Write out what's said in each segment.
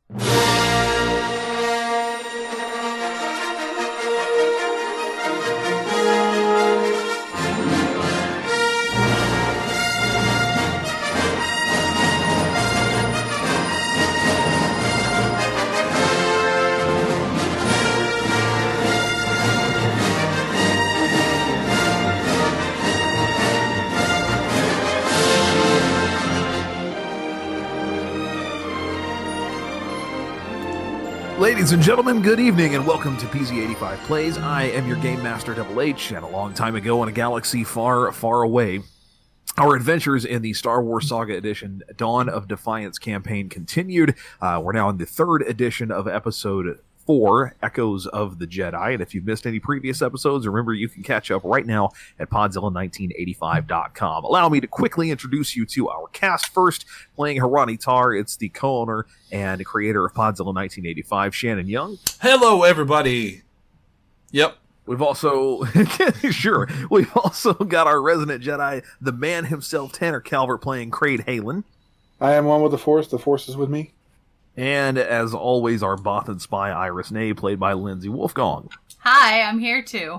Ladies and gentlemen, good evening and welcome to PZ85 Plays. I am your Game Master Double H, and a long time ago in a galaxy far, far away, our adventures in the Star Wars Saga Edition Dawn of Defiance campaign continued. We're now in the third edition of Episode 4, Echoes of the Jedi, and if you've missed any previous episodes, remember you can catch up right now at Podzilla1985.com. Allow me to quickly introduce you to our cast. First, playing Harani Tar, it's the co-owner and creator of Podzilla 1985, Shannon Young. Hello, everybody. Yep. We've also, we've also got our resident Jedi, the man himself, Tanner Calvert, playing Kraid Halen. I am one with the Force is with me. And as always, our Bothan spy, Iris Ney, played by Lindsay Wolfgong. Hi, I'm here too.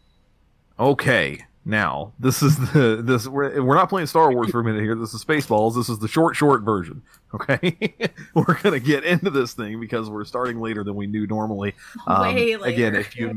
Okay, now, we're not playing Star Wars for a minute here. This is Spaceballs. This is the short version, okay? We're going to get into this thing because we're starting later than we do normally. Way later. Again, if you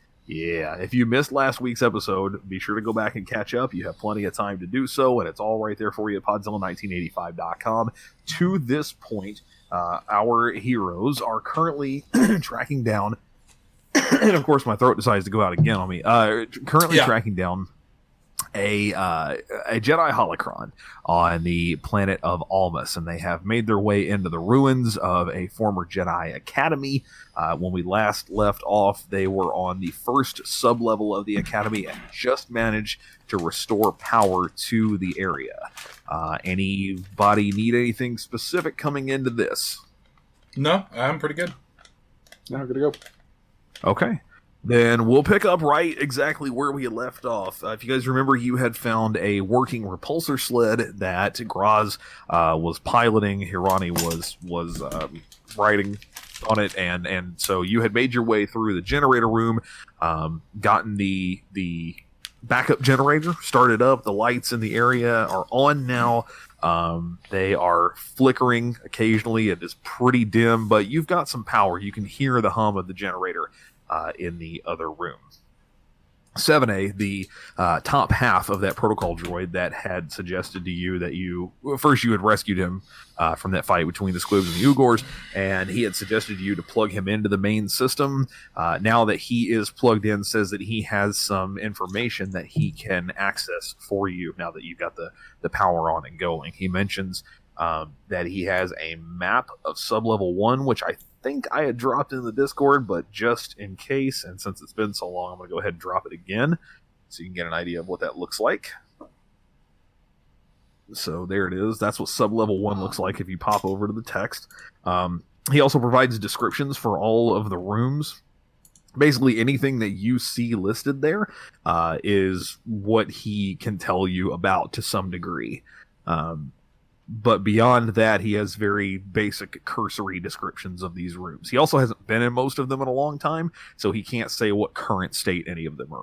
missed last week's episode, be sure to go back and catch up. You have plenty of time to do so, and it's all right there for you at Podzilla1985.com. To this point, our heroes are currently tracking down, and of course my throat decides to go out again on me, tracking down a Jedi holocron on the planet of Almas, and they have made their way into the ruins of a former Jedi Academy. When we last left off, they were on the first sub-level of the Academy and just managed to restore power to the area. Anybody need anything specific coming into this? No, I'm pretty good. Now good to go. Okay. Then we'll pick up right exactly where we had left off. If you guys remember, you had found a working repulsor sled that Graz was piloting. Hirani was riding on it, and so you had made your way through the generator room, gotten the backup generator started up. The lights in the area are on now. They are flickering occasionally. It is pretty dim, but you've got some power. You can hear the hum of the generator in the other room. 7A, the top half of that protocol droid that had suggested to you that you had rescued him from that fight between the Squibs and the Ugors, and he had suggested to you to plug him into the main system. Now that he is plugged in, says that he has some information that he can access for you now that you've got the power on and going. He mentions that he has a map of Sublevel 1, which I think I had dropped in the Discord, but just in case, and since it's been so long, I'm going to go ahead and drop it again so you can get an idea of what that looks like. So there it is. That's what Sublevel 1 looks like if you pop over to the text. He also provides descriptions for all of the rooms. Basically, anything that you see listed there is what he can tell you about to some degree. But beyond that, he has very basic cursory descriptions of these rooms. He also hasn't been in most of them in a long time, so he can't say what current state any of them are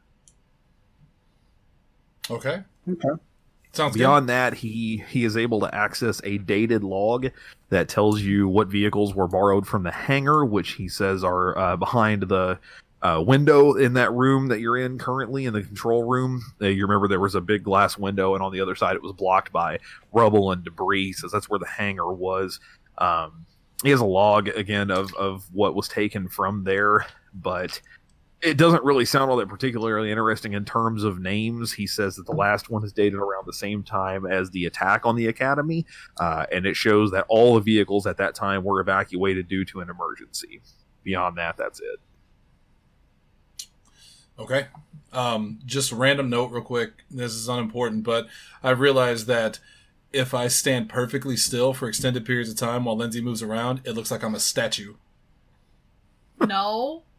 in. Okay. Sounds beyond good. That, he is able to access a dated log that tells you what vehicles were borrowed from the hangar, which he says are behind the window in that room that you're in currently, in the control room. You remember there was a big glass window, and on the other side it was blocked by rubble and debris. He says that's where the hangar was. He has a log, again, of what was taken from there, but it doesn't really sound all that particularly interesting in terms of names. He says that the last one is dated around the same time as the attack on the Academy, and it shows that all the vehicles at that time were evacuated due to an emergency. Beyond that, that's it. Okay. Just a random note real quick. This is unimportant, but I've realized that if I stand perfectly still for extended periods of time while Lindsay moves around, it looks like I'm a statue. No.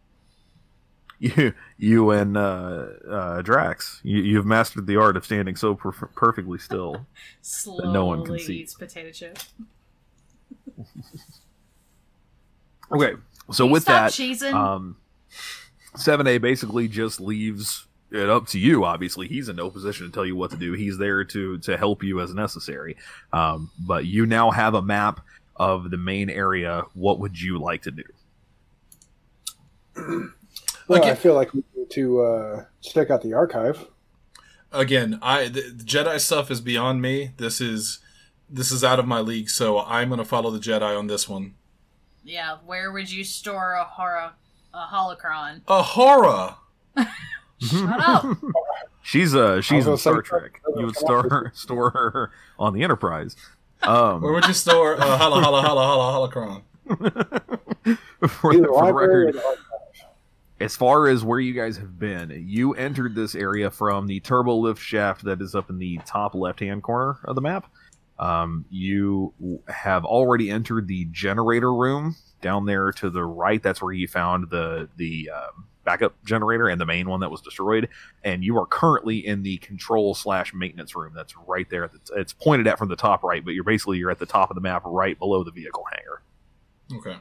You and Drax, you've mastered the art of standing so perfectly still Slowly that no one can see. Eats potato chip. Okay, so Can you with stop that, cheesing? 7A basically just leaves it up to you. Obviously, he's in no position to tell you what to do. He's there to help you as necessary. But you now have a map of the main area. What would you like to do? Well, I feel like we need to check out the archive. Again, the Jedi stuff is beyond me. This is out of my league, so I'm going to follow the Jedi on this one. Yeah, where would you store a holocron? A horror. Shut up. She's in gonna Star say- Trek. You would store her on the Enterprise. Where would you store a holocron? For Either the library or record, the archive. as far as where you guys have been, you entered this area from the turbo lift shaft that is up in the top left-hand corner of the map. You have already entered the generator room down there to the right. That's where you found the backup generator and the main one that was destroyed. And you are currently in the control/maintenance room. That's right there. It's pointed at from the top right, but you're at the top of the map, right below the vehicle hangar. Okay.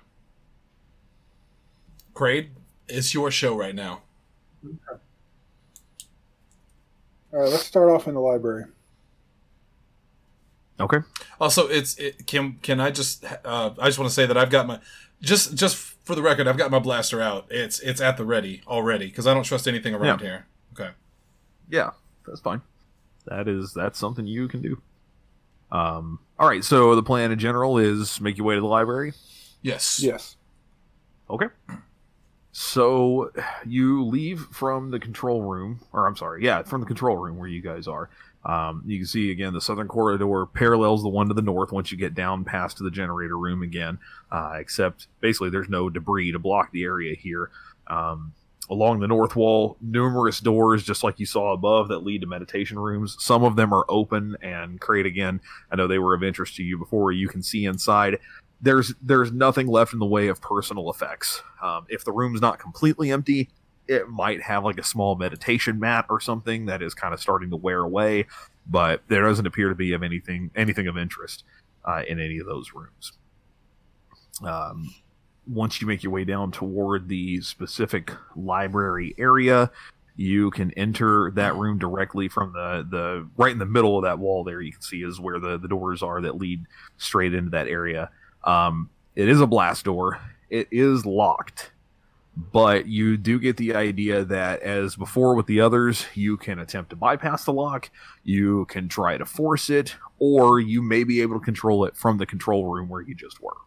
Kraid, it's your show right now. All right, let's start off in the library. Okay. Also, can I just I just want to say that I've got my just for the record, I've got my blaster out. It's at the ready already because I don't trust anything around here. Okay. Yeah, that's fine. That's something you can do. All right. So the plan in general is make your way to the library. Yes. Yes. Okay. So you leave from the control room, from the control room where you guys are. You can see again the southern corridor parallels the one to the north once you get down past the generator room again, except basically there's no debris to block the area here. Along the north wall, numerous doors, just like you saw above, that lead to meditation rooms. Some of them are open, and Kraid, again, I know they were of interest to you before. You can see inside. There's nothing left in the way of personal effects. If the room's not completely empty, it might have like a small meditation mat or something that is kind of starting to wear away, but there doesn't appear to be of anything of interest in any of those rooms. Once you make your way down toward the specific library area, you can enter that room directly from the right in the middle of that wall there. You can see is where the doors are that lead straight into that area. It is a blast door. It is locked, but you do get the idea that, as before with the others, you can attempt to bypass the lock, you can try to force it, or you may be able to control it from the control room where you just were.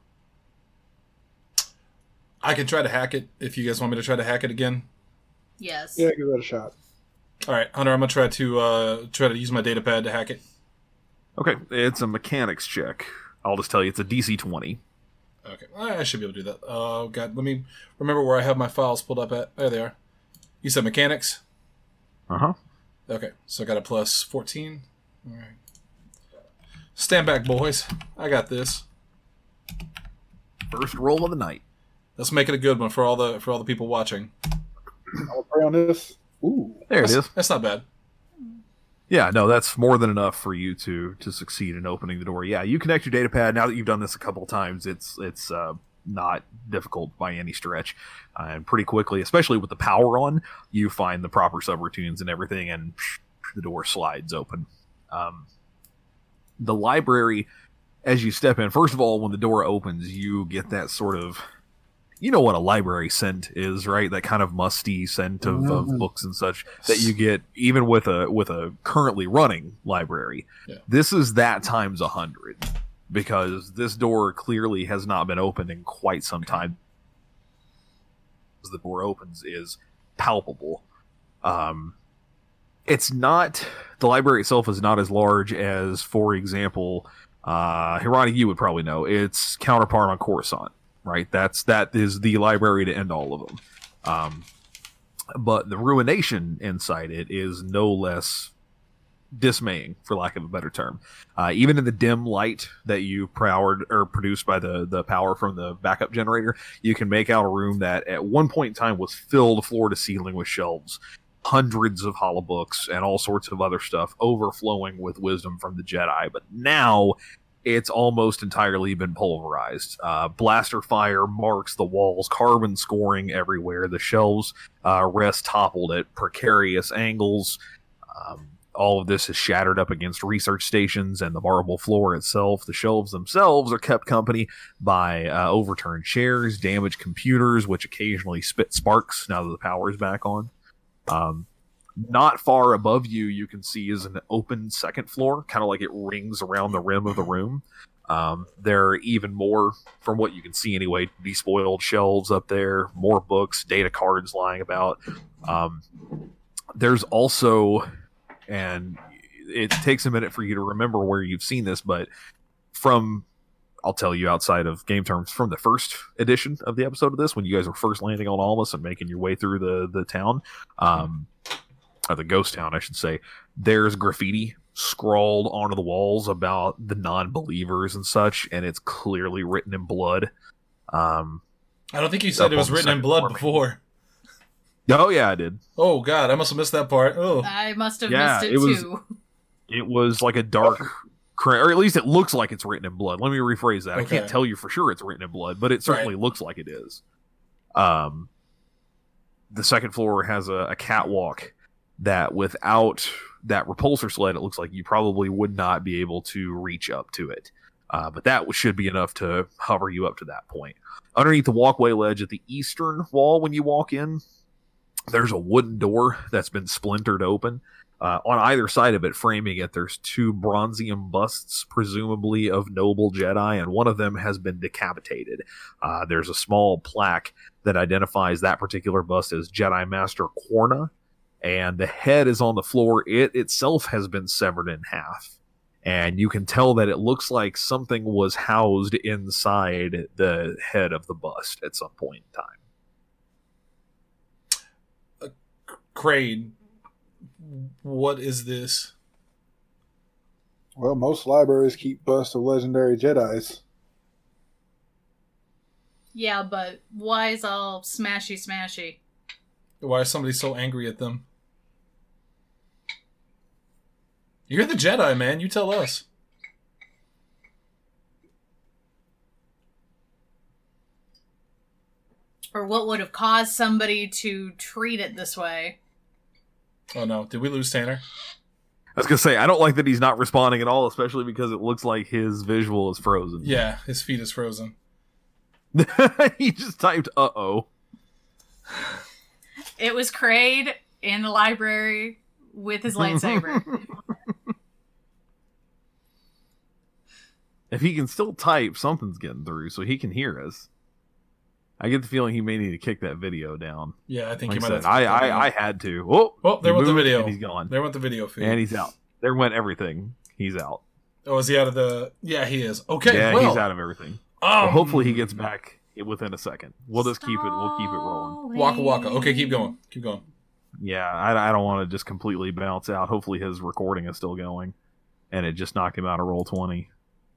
I can try to hack it if you guys want me to try to hack it again. Yes. Yeah, give that a shot. All right, Hunter, I'm gonna try to use my data pad to hack it. Okay, it's a mechanics check. I'll just tell you, it's a DC 20. Okay, I should be able to do that. Oh, God, let me remember where I have my files pulled up at. There they are. You said mechanics? Uh-huh. Okay, so I got a plus 14. All right. Stand back, boys. I got this. First roll of the night. Let's make it a good one for all the people watching. I'll pray on this. Ooh. There it is. That's not bad. Yeah, no, that's more than enough for you to succeed in opening the door. Yeah, you connect your data pad. Now that you've done this a couple of times, it's not difficult by any stretch. And pretty quickly, especially with the power on, you find the proper subroutines and everything, and the door slides open. The library, as you step in, first of all, when the door opens, you get that sort of... You know what a library scent is, right? That kind of musty scent of books and such that you get even with a currently running library. Yeah. This is that times 100, because this door clearly has not been opened in quite some time. As the door opens is palpable. It's not, the library itself is not as large as, for example, Hirani, you would probably know, its counterpart on Coruscant. Right, that is the library to end all of them. But the ruination inside it is no less dismaying, for lack of a better term. Even in the dim light that you produced by the power from the backup generator, you can make out a room that at one point in time was filled floor to ceiling with shelves, hundreds of holobooks, and all sorts of other stuff overflowing with wisdom from the Jedi. But now it's almost entirely been pulverized. Blaster fire marks the walls, carbon scoring everywhere. The shelves rest toppled at precarious angles. All of this is shattered up against research stations and the marble floor itself. The shelves themselves are kept company by overturned chairs, damaged computers, which occasionally spit sparks now that the power is back on. Not far above you, you can see is an open second floor, kind of like it rings around the rim of the room. There are even more, from what you can see anyway, despoiled shelves up there, more books, data cards lying about. There's also, and it takes a minute for you to remember where you've seen this, but I'll tell you outside of game terms, from the first edition of the episode of this, when you guys were first landing on Almas and making your way through the town, or the ghost town, I should say, there's graffiti scrawled onto the walls about the non-believers and such, and it's clearly written in blood. I don't think you said it was written in blood before. Oh, yeah, I did. Oh, God, I must have missed that part. Oh, I must have missed it too. It was like a dark, or at least it looks like it's written in blood. Let me rephrase that. Okay. I can't tell you for sure it's written in blood, but it certainly looks like it is. The second floor has a catwalk that without that repulsor sled, it looks like you probably would not be able to reach up to it. But that should be enough to hover you up to that point. Underneath the walkway ledge at the eastern wall, when you walk in, there's a wooden door that's been splintered open. On either side of it, framing it, there's two bronzium busts, presumably of noble Jedi, and one of them has been decapitated. There's a small plaque that identifies that particular bust as Jedi Master Quarna, and the head is on the floor. It itself has been severed in half, and you can tell that it looks like something was housed inside the head of the bust at some point in time. Kraid, what is this? Well, most libraries keep busts of legendary Jedis. Yeah, but why is all smashy? Why is somebody so angry at them? You're the Jedi, man. You tell us. Or what would have caused somebody to treat it this way? Oh, no. Did we lose Tanner? I was going to say, I don't like that he's not responding at all, especially because it looks like his visual is frozen. Yeah, his feet is frozen. He just typed, uh-oh. It was Kraid in the library with his lightsaber. If he can still type, something's getting through, so he can hear us. I get the feeling he may need to kick that video down. Yeah, I think like he might have. I had to. Oh, there went the video. And he's gone. There went the video feed. And he's out. There went everything. He's out. Oh, is he out of the... Yeah, he is. Okay, yeah, well, he's out of everything. Well, hopefully he gets back within a second. We'll just keep it rolling. Waka waka. Okay, keep going. Keep going. Yeah, I don't want to just completely bounce out. Hopefully his recording is still going. And it just knocked him out of roll 20.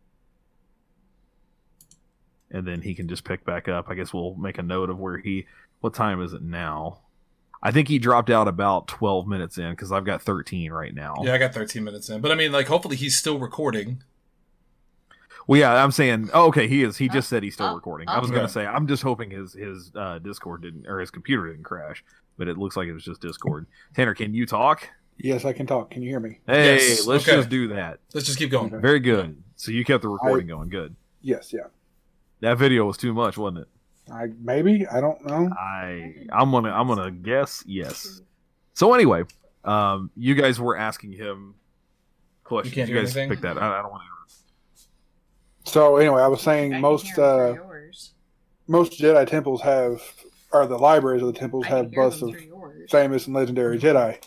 And then he can just pick back up. I guess we'll make a note of where what time is it now? I think he dropped out about 12 minutes in, because I've got 13 right now. Yeah, I got 13 minutes in. But I mean, like, hopefully he's still recording. Well, yeah, I'm saying, okay, he is. He just said he's still recording. I was going to say, I'm just hoping his Discord didn't, or his computer didn't crash, but it looks like it was just Discord. Tanner, can you talk? Yes, I can talk. Can you hear me? Hey, Yes. let's Okay. just do that. Let's just keep going. Okay. Very good. So you kept the recording going. Good. Yes, yeah. That video was too much, wasn't it? I don't know. I'm gonna guess yes. So anyway, you guys were asking him questions. You can't You hear guys anything? pick that. I don't want to. So anyway, I was saying I most can hear them through yours. most Jedi temples have, or the libraries of the temples I can have hear busts them of through yours. famous and legendary Jedi.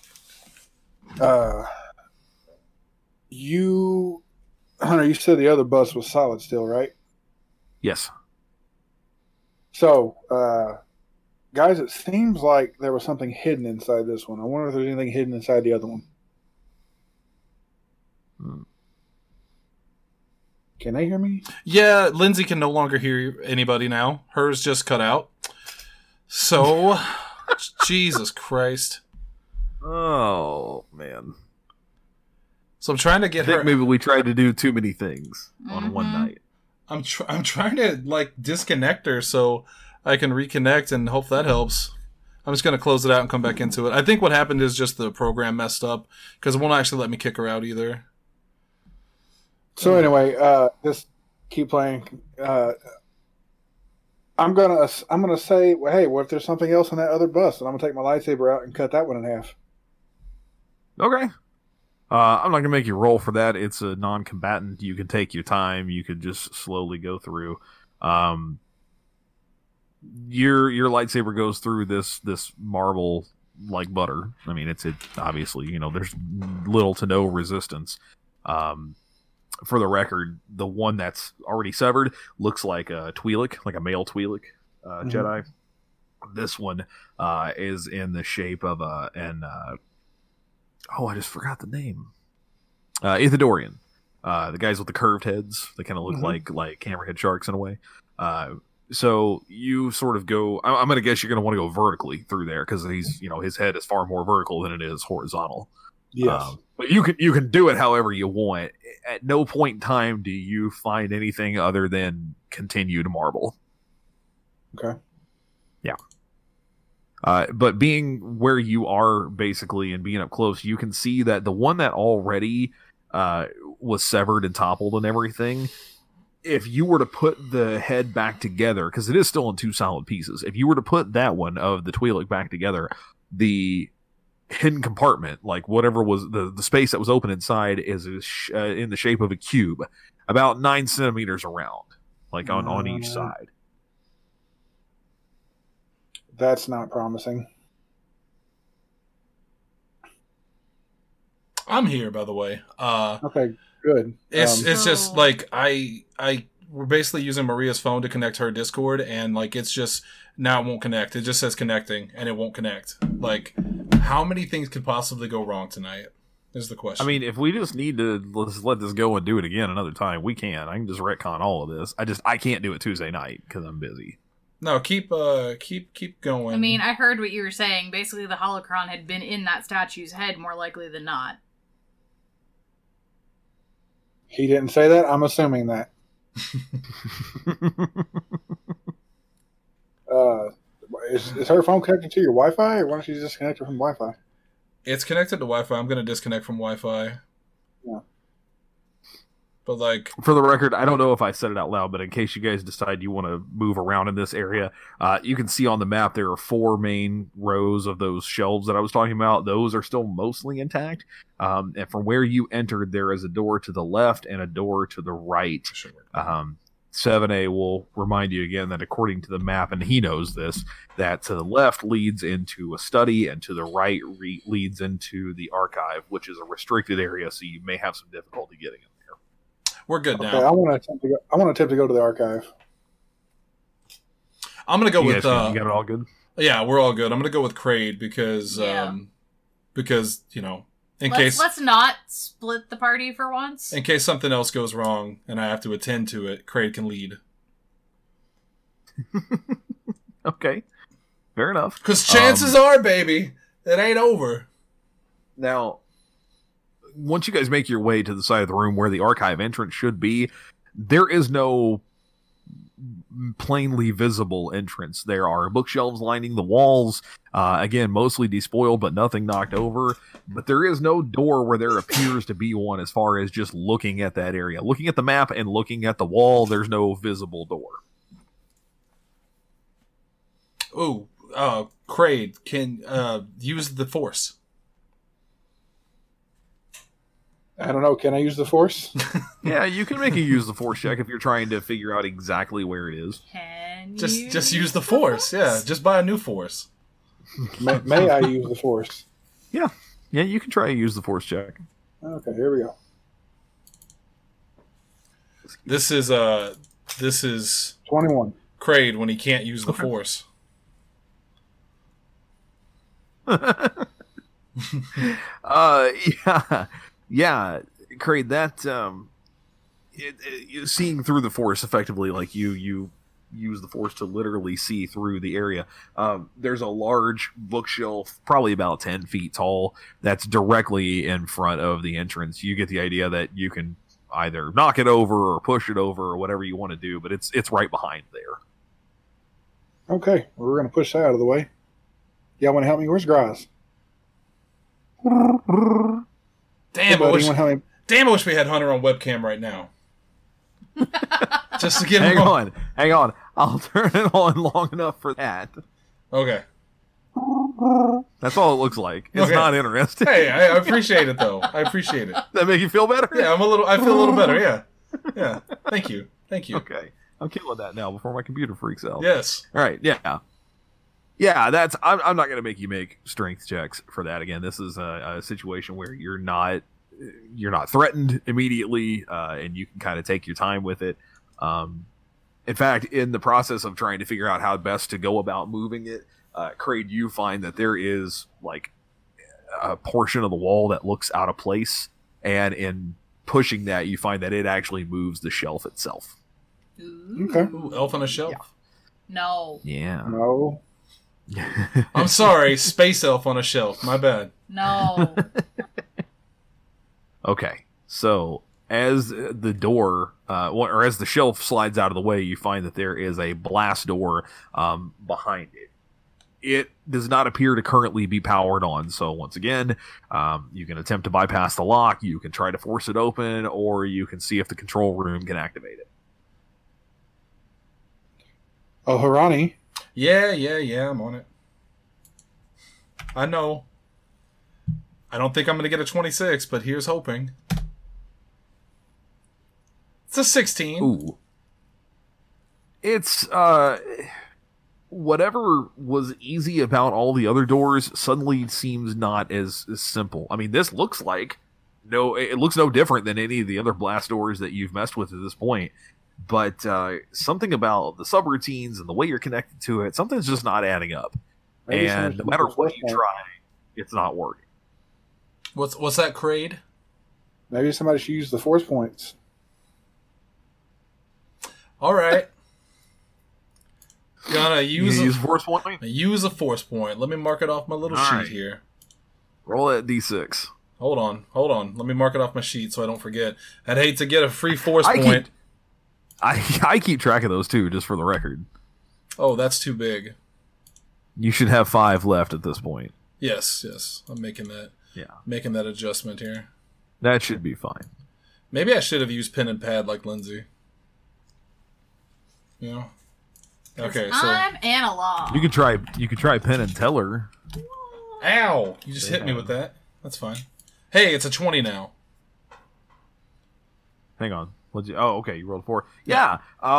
Hunter, you said the other bust was solid still, right? Yes. So, guys, it seems like there was something hidden inside this one. I wonder if there's anything hidden inside the other one. Can they hear me? Yeah, Lindsay can no longer hear anybody now. Hers just cut out. So, Jesus Christ. Oh man. So I'm trying to get I think her. maybe we tried to do too many things on one Mhm. night. I'm trying to like disconnect her so I can reconnect and hope that helps. I'm just gonna close it out and come back into it. I think what happened is just the program messed up because it won't actually let me kick her out either. So anyway, just keep playing. I'm gonna say, well, hey, what if there's something else on that other bus? And I'm gonna take my lightsaber out and cut that one in half. Okay. I'm not gonna make you roll for that. It's a non-combatant. You can take your time. You could just slowly go through. Your lightsaber goes through this marble like butter. I mean, it obviously, there's little to no resistance. For the record, the one that's already severed looks like a Twi'lek, like a male Twi'lek Jedi. This one is in the shape of I just forgot the name. Ithidorian. The guys with the curved heads. They kind of look like hammerhead sharks in a way. So you sort of go. I'm going to guess you're going to want to go vertically through there because his head is far more vertical than it is horizontal. Yes. But you can do it however you want. At no point in time do you find anything other than continued marble. Okay. Yeah. But being where you are basically and being up close, you can see that the one that already was severed and toppled and everything, if you were to put the head back together, because it is still in two solid pieces, if you were to put that one of the Twi'lek back together, the hidden compartment, like whatever was the space that was open inside, is in the shape of a cube, about 9 centimeters around, like on each side. That's not promising. I'm here, by the way. Okay, good. It's just like we're basically using Maria's phone to connect her Discord, and like it's just now it won't connect. It just says connecting, and it won't connect. Like, how many things could possibly go wrong tonight? Is the question. I mean, if we just need to let this go and do it again another time, we can. I can just retcon all of this. I can't do it Tuesday night because I'm busy. No, keep going. I mean, I heard what you were saying. Basically, the holocron had been in that statue's head more likely than not. He didn't say that. I'm assuming that. Is her phone connected to your Wi-Fi, or why don't you just disconnect her from Wi-Fi? It's connected to Wi-Fi. I'm going to disconnect from Wi-Fi. Yeah. But like, for the record, I don't know if I said it out loud, but in case you guys decide you want to move around in this area, you can see on the map there are 4 main rows of those shelves that I was talking about. Those are still mostly intact. And from where you entered, there is a door to the left and a door to the right. 7A will remind you again that according to the map, and he knows this, that to the left leads into a study and to the right leads into the archive, which is a restricted area, so you may have some difficulty getting in there. We're good now. Okay, I want to attempt to go to the archive. I'm going to go with... you got it all good? Yeah, we're all good. I'm going to go with Kraid because, Let's not split the party for once. in case something else goes wrong and I have to attend to it, Kraid can lead. Okay. Fair enough. Because chances are, baby, it ain't over. Now, once you guys make your way to the side of the room where the archive entrance should be, there is no plainly visible entrance. There are bookshelves lining the walls, again, mostly despoiled, but nothing knocked over. But there is no door where there appears to be one as far as just looking at that area. Looking at the map and looking at the wall, there's no visible door. Ooh, Kraid can use the Force. I don't know. Can I use the Force? Yeah, you can make a use the Force check if you're trying to figure out exactly where it is. Can Just use the Force. Yeah, just buy a new Force. May I use the Force? Yeah, you can try to use the Force check. Okay, here we go. This is 21. Kraid when he can't use the Force. Yeah, Kraid, that seeing through the Force effectively, like you use the force to literally see through the area. There's a large bookshelf, probably about 10 feet tall, that's directly in front of the entrance. You get the idea that you can either knock it over or push it over or whatever you want to do, but it's right behind there. Okay, we're going to push that out of the way. Y'all want to help me? Where's Graz? Damn, I wish we had Hunter on webcam right now. Just to get him Hang on. I'll turn it on long enough for that. Okay. That's all it looks like. It's not interesting. Hey, I appreciate it though. I appreciate it. That make you feel better? Yeah, I feel a little better, yeah. Yeah. Thank you. Okay. I'm killing that now before my computer freaks out. Yes. All right, yeah. Yeah, I'm not going to make you make strength checks for that. Again, this is a situation where you're not threatened immediately, and you can kind of take your time with it. In fact, in the process of trying to figure out how best to go about moving it, Kraid, you find that there is like a portion of the wall that looks out of place, and in pushing that, you find that it actually moves the shelf itself. Okay. Ooh, elf on a shelf? Yeah. No. Yeah. No. I'm sorry, space elf on a shelf. My bad. No. Okay, so as the door, or as the shelf slides out of the way, you find that there is a blast door behind it. It does not appear to currently be powered on, so once again, you can attempt to bypass the lock, you can try to force it open, or you can see if the control room can activate it. Oh, Harani. Yeah, I'm on it. I know. I don't think I'm going to get a 26, but here's hoping. It's a 16. Ooh. It's, whatever was easy about all the other doors suddenly seems not as simple. I mean, this looks like it looks no different than any of the other blast doors that you've messed with at this point. But something about the subroutines and the way you're connected to it, something's just not adding up. Maybe And no matter what you try, it's not working. What's that, Kraid? Maybe somebody should use the force points. All right. Gonna use a force point? Use a force point. Let me mark it off my little sheet here. Roll that d6. Hold on. Let me mark it off my sheet so I don't forget. I'd hate to get a free force point. I keep track of those too, just for the record. Oh, that's too big. You should have 5 left at this point. Yes. I'm making that. Yeah. Making that adjustment here. That should be fine. Maybe I should have used pen and pad like Lindsay. You know? Okay, so I'm analog. You could try Penn and Teller. ow! You just hit me with that. That's fine. Hey, it's a 20 now. Hang on. Okay, you rolled 4. Yeah.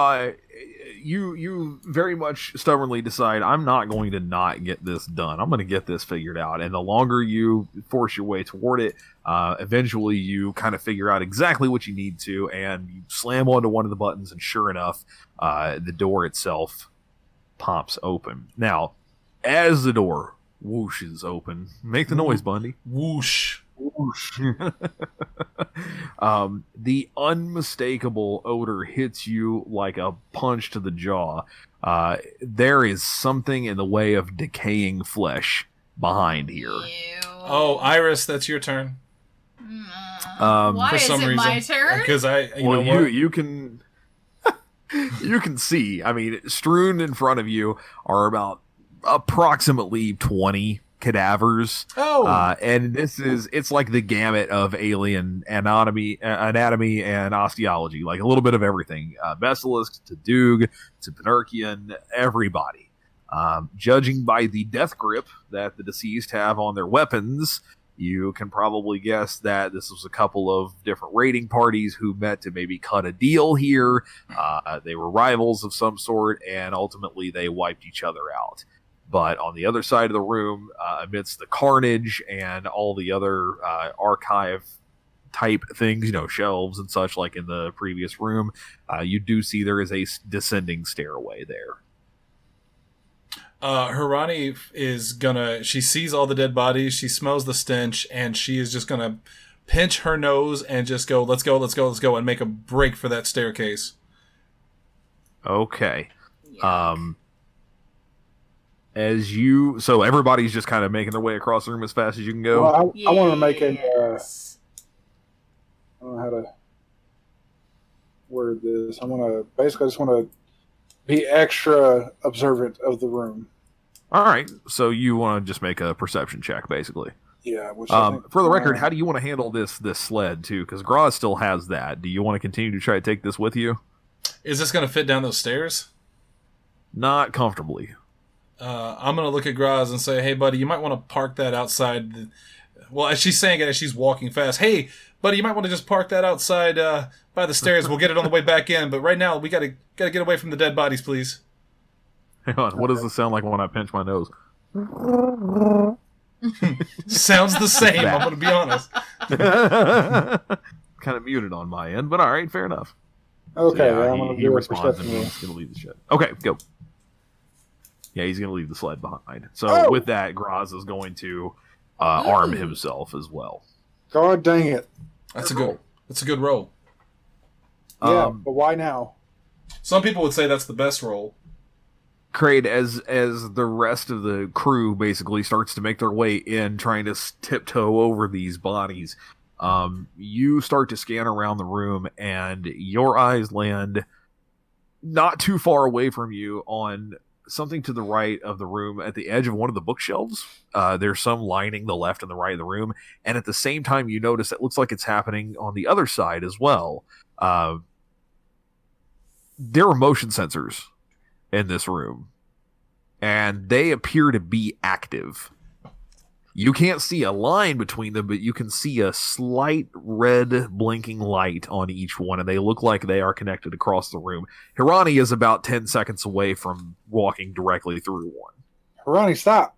You very much stubbornly decide, I'm not going to not get this done. I'm going to get this figured out. And the longer you force your way toward it, eventually you kind of figure out exactly what you need to, and you slam onto one of the buttons, and sure enough, the door itself pops open. Now, as the door whooshes open, make the noise, Bundy. Whoosh. The unmistakable odor hits you like a punch to the jaw. There is something in the way of decaying flesh behind here. Ew. Oh, Iris, that's your turn. Why For is some it reason. my turn? Because you can you can see. I mean, strewn in front of you are about approximately 20 cadavers. And it's like the gamut of alien anatomy and osteology, like a little bit of everything. Basilisk to Doog to Penerkian, everybody. Judging by the death grip that the deceased have on their weapons, you can probably guess that this was a couple of different raiding parties who met to maybe cut a deal here. They were rivals of some sort, and ultimately they wiped each other out. But on the other side of the room, amidst the carnage and all the other archive type things, shelves and such like in the previous room, you do see there is a descending stairway there. Harani she sees all the dead bodies, she smells the stench, and she is just gonna pinch her nose and just go, let's go, and make a break for that staircase. Okay. Yeah. So everybody's just kind of making their way across the room as fast as you can go. Well, I want to make a. Yes. I don't know how to word this. I just want to be extra observant of the room. All right, so you want to just make a perception check, basically. Yeah. Which I think, for the record, how do you want to handle this sled too? Because Graz still has that. Do you want to continue to try to take this with you? Is this going to fit down those stairs? Not comfortably. I'm going to look at Graz and say, hey, buddy, you might want to park that outside. Well, as she's saying it, as she's walking fast, hey, buddy, you might want to just park that outside by the stairs. We'll get it on the way back in. But right now, we got to get away from the dead bodies, please. Hang on, what does this sound like when I pinch my nose? Sounds the same, I'm going to be honest. Kind of muted on my end, but all right, fair enough. Okay, So, well, I'm going to he do a responds and perception. he's going to leave the shed. Okay, go. Yeah, he's going to leave the sled behind. So with that, Graz is going to arm himself as well. God dang it! That's a good roll. Yeah, but why now? Some people would say that's the best roll. Kraid, as the rest of the crew basically starts to make their way in, trying to tiptoe over these bodies, you start to scan around the room, and your eyes land not too far away from you on something to the right of the room at the edge of one of the bookshelves. There's some lining the left and the right of the room, and at the same time you notice it looks like it's happening on the other side as well. There are motion sensors in this room, and they appear to be active. You can't see a line between them, but you can see a slight red blinking light on each one, and they look like they are connected across the room. Hirani is about 10 seconds away from walking directly through one. Ronnie, stop!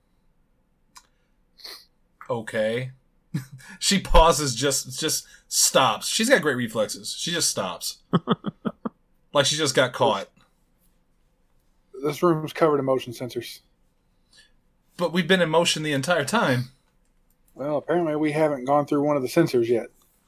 Okay. She pauses, just stops. She's got great reflexes. She just stops. Like she just got caught. This room's covered in motion sensors. But we've been in motion the entire time. Well, apparently we haven't gone through one of the sensors yet.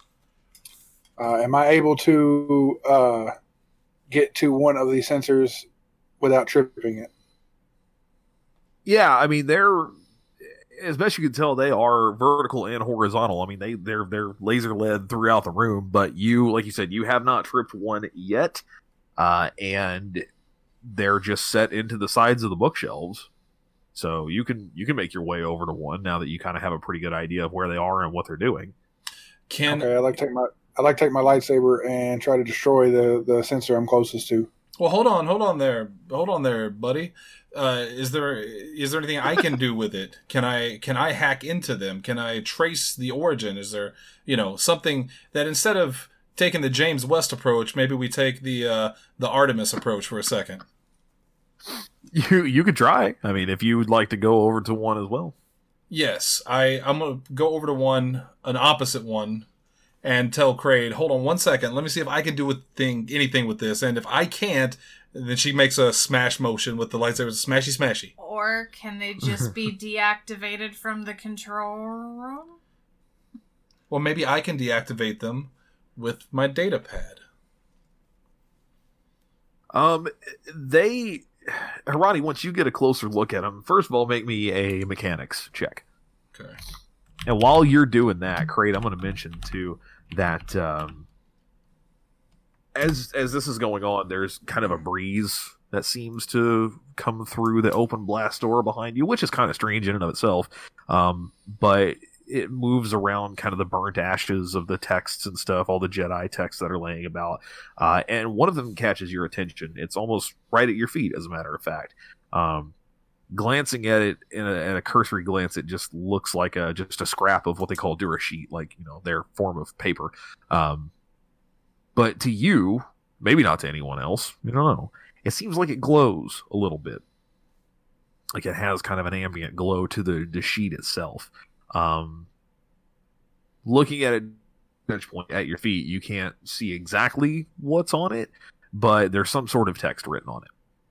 Am I able to get to one of these sensors without tripping it? Yeah, I mean, they're, as best you can tell, they are vertical and horizontal. I mean, they're laser led throughout the room, but you, like you said, you have not tripped one yet, and they're just set into the sides of the bookshelves. So you can make your way over to one now that you kind of have a pretty good idea of where they are and what they're doing. Okay, I like to take my lightsaber and try to destroy the sensor I'm closest to. Well, hold on there, buddy. Is there anything I can do with it? Can I hack into them? Can I trace the origin? Is there something that instead of taking the James West approach, maybe we take the Artemis approach for a second? You could try. I mean, if you would like to go over to one as well. Yes, I'm gonna go over to an opposite one, and tell Kraid, hold on 1 second. Let me see if I can do anything with this. And if I can't, then she makes a smash motion with the lightsaber, smashy smashy. Or can they just be deactivated from the control room? Well, maybe I can deactivate them with my data pad. Hirani, once you get a closer look at them, first of all, make me a mechanics check. Okay. And while you're doing that, Kraid, I'm going to mention too that as this is going on, there's kind of a breeze that seems to come through the open blast door behind you, which is kind of strange in and of itself. But it moves around kind of the burnt ashes of the texts and stuff, all the Jedi texts that are laying about. And one of them catches your attention. It's almost right at your feet, as a matter of fact. Glancing at it in a cursory glance, it just looks like just a scrap of what they call Dura sheet, like, their form of paper. But to you, maybe not to anyone else, you don't know, it seems like it glows a little bit. Like it has kind of an ambient glow to the sheet itself. Looking at it at your feet, you can't see exactly what's on it, but there's some sort of text written on it.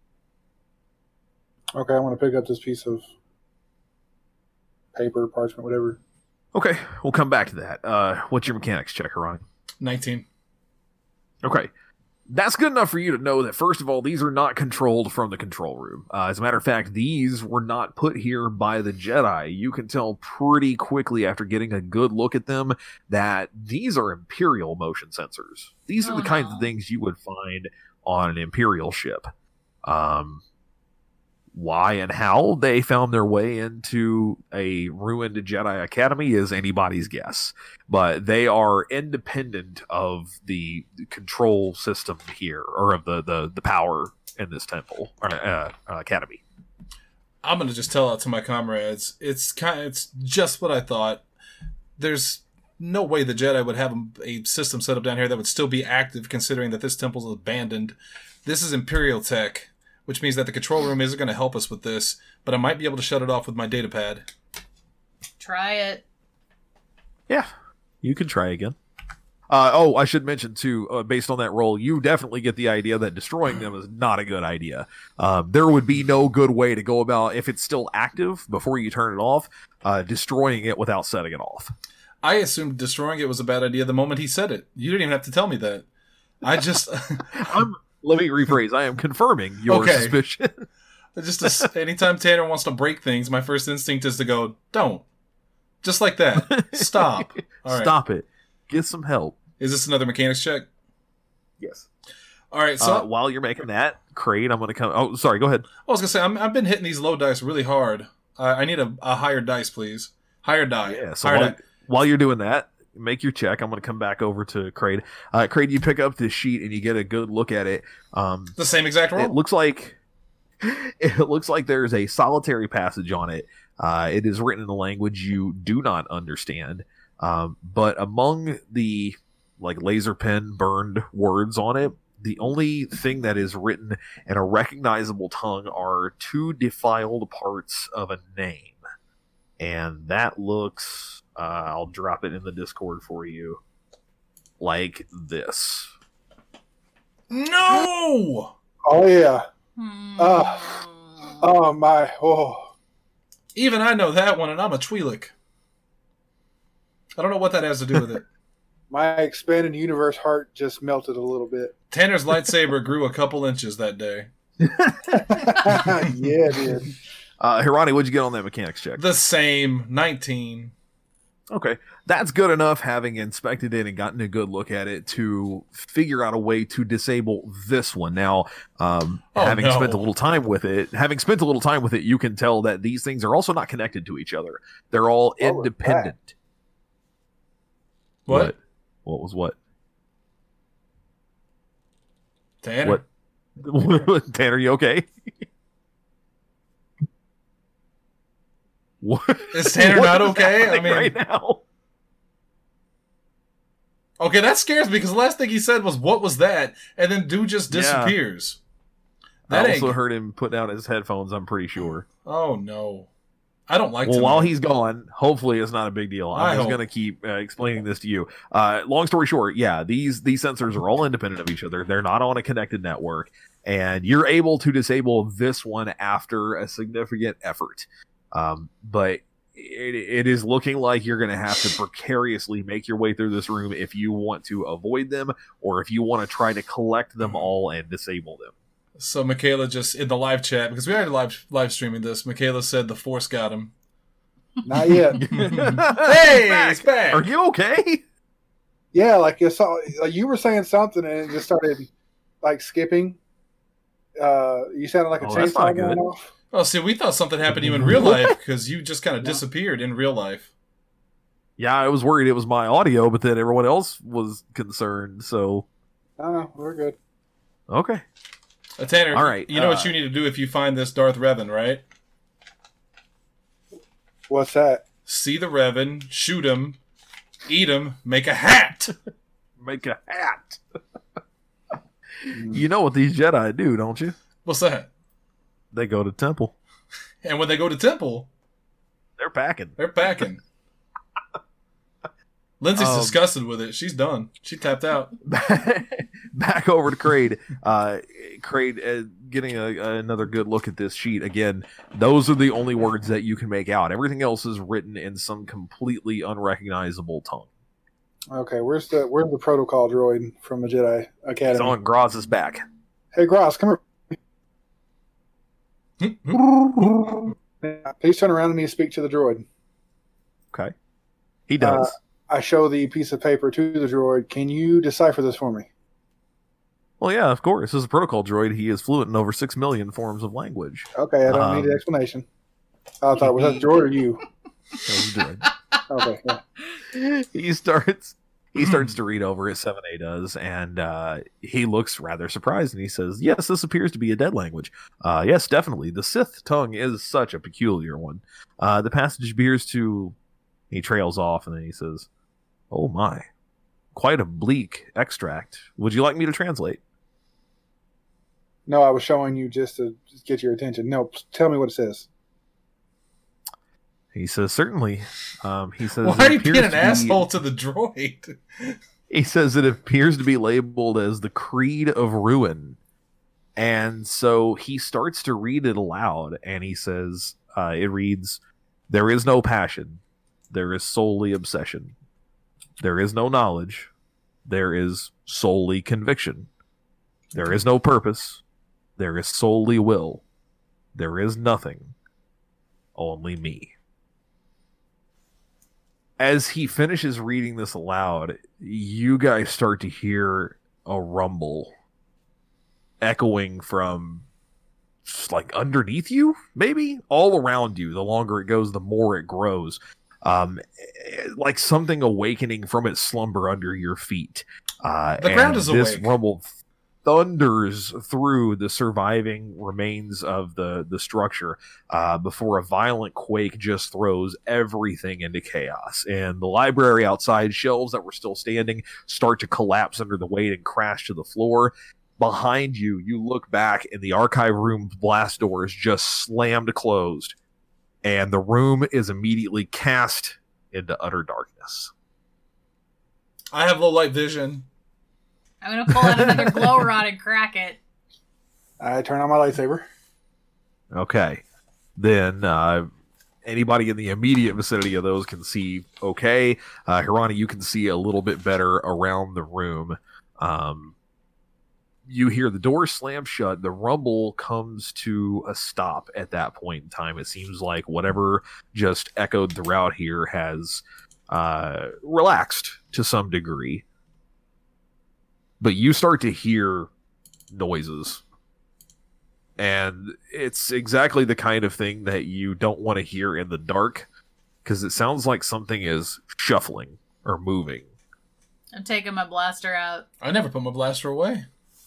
Okay, I'm going to pick up this piece of paper, parchment, whatever. Okay, we'll come back to that. What's your mechanics check, Ronnie? 19. Okay. That's good enough for you to know that, first of all, these are not controlled from the control room. As a matter of fact, these were not put here by the Jedi. You can tell pretty quickly after getting a good look at them that these are Imperial motion sensors. These are the kinds of things you would find on an Imperial ship. Why and how they found their way into a ruined Jedi Academy is anybody's guess. But they are independent of the control system here, or of the power in this temple, or academy. I'm gonna just tell out to my comrades. It's just what I thought. There's no way the Jedi would have a system set up down here that would still be active, considering that this temple's abandoned. This is Imperial tech, which means that the control room isn't going to help us with this, but I might be able to shut it off with my data pad. Try it. Yeah, you can try again. I should mention, too, based on that roll, you definitely get the idea that destroying them is not a good idea. There would be no good way to go about, if it's still active, before you turn it off, destroying it without setting it off. I assumed destroying it was a bad idea the moment he said it. You didn't even have to tell me that. I just... Let me rephrase. I am confirming your suspicion. Anytime Tanner wants to break things, my first instinct is to go, don't. Just like that. Stop. All right. Stop it. Get some help. Is this another mechanics check? Yes. All right. So while you're making that, Kraid, I'm going to come... Oh, sorry. Go ahead. I was going to say, I've been hitting these low dice really hard. I need a higher dice, please. Higher die. Yeah, so while you're doing that, make your check. I'm going to come back over to Kraid. Kraid, you pick up this sheet and you get a good look at it. The same exact roll? It looks like there's a solitary passage on it. It is written in a language you do not understand. But among the laser pen burned words on it, the only thing that is written in a recognizable tongue are two defiled parts of a name. And that looks... I'll drop it in the Discord for you. Like this. No! Oh, yeah. Oh, my. Oh. Even I know that one, and I'm a Twi'lek. I don't know what that has to do with it. My expanded universe heart just melted a little bit. Tanner's lightsaber grew a couple inches that day. Yeah, it did. Hirani, what'd you get on that mechanics check? The same. 19. Okay, that's good enough, having inspected it and gotten a good look at it, to figure out a way to disable this one. Now, having spent a little time with it, you can tell that these things are also not connected to each other. They're all independent. What? What was what? Tanner? What? Tanner, you okay? What? Is Tanner not okay? I mean, right now. Okay, that scares me because the last thing he said was, "What was that?" And then dude just disappears. Yeah. I also heard him put down his headphones, I'm pretty sure. Oh no, I don't like. Well, while he's gone, hopefully it's not a big deal. I'm just going to keep explaining this to you. Long story short, yeah, these sensors are all independent of each other. They're not on a connected network, and you're able to disable this one after a significant effort. But it is looking like you're going to have to precariously make your way through this room if you want to avoid them, or if you want to try to collect them all and disable them. So Michaela just, in the live chat, because we already live streaming this, Michaela said the Force got him. Not yet. Hey, he's back. Are you okay? Yeah, you were saying something and it just started skipping. You sounded like a chainsaw going off. Oh, see, we thought something happened to you in real life because you just kind of disappeared in real life. Yeah, I was worried it was my audio, but then everyone else was concerned, so... No, we're good. Okay. Tanner, all right, you know what you need to do if you find this Darth Revan, right? What's that? See the Revan, shoot him, eat him, make a hat! Make a hat! You know what these Jedi do, don't you? What's that? They go to temple. And when they go to temple... They're packing. Lindsay's disgusted with it. She's done. She tapped out. Back over to Kraid. Kraid, getting another good look at this sheet. Again, those are the only words that you can make out. Everything else is written in some completely unrecognizable tongue. Okay, where's the protocol droid from the Jedi He's Academy? on Groz's back. Hey, Gross, come here. Please turn around and need to speak to the droid. Okay. He does. I show the piece of paper to the droid. Can you decipher this for me? Well, yeah, of course. As a protocol droid, he is fluent in over 6 million forms of language. Okay, I don't need an explanation. I thought, was that the droid or you? That was a droid. Okay, yeah. He starts to read over it. 7A does, and he looks rather surprised, and he says, "Yes, this appears to be a dead language. Yes, definitely. The Sith tongue is such a peculiar one. The passage appears to." He trails off, and then he says, "Oh my, quite a bleak extract. Would you like me to translate?" No, I was showing you just to get your attention. No, tell me what it says. He says, "Certainly." He says, Why are you "It being appears an to be-" asshole to the droid? He says it appears to be labeled as the Creed of Ruin. And so he starts to read it aloud, and he says, it reads, "There is no passion. There is solely obsession. There is no knowledge. There is solely conviction. There is no purpose. There is solely will. There is nothing. Only me." As he finishes reading this aloud, you guys start to hear a rumble echoing from just like underneath you, maybe all around you. The longer it goes, the more it grows. Like something awakening from its slumber under your feet. The ground is this awake. rumble thunders through the surviving remains of the structure before a violent quake just throws everything into chaos. And the library outside, shelves that were still standing, start to collapse under the weight and crash to the floor. Behind you, you look back, and the archive room's blast doors just slammed closed, and the room is immediately cast into utter darkness. I have low light vision. I'm gonna pull out another glow rod and crack it. I turn on my lightsaber. Okay. Then anybody in the immediate vicinity of those can see okay. Hirani, you can see a little bit better around the room. You hear the door slam shut. The rumble comes to a stop at that point in time. It seems like whatever just echoed throughout here has relaxed to some degree. But you start to hear noises. And it's exactly the kind of thing that you don't want to hear in the dark, because it sounds like something is shuffling or moving. I'm taking my blaster out. I never put my blaster away.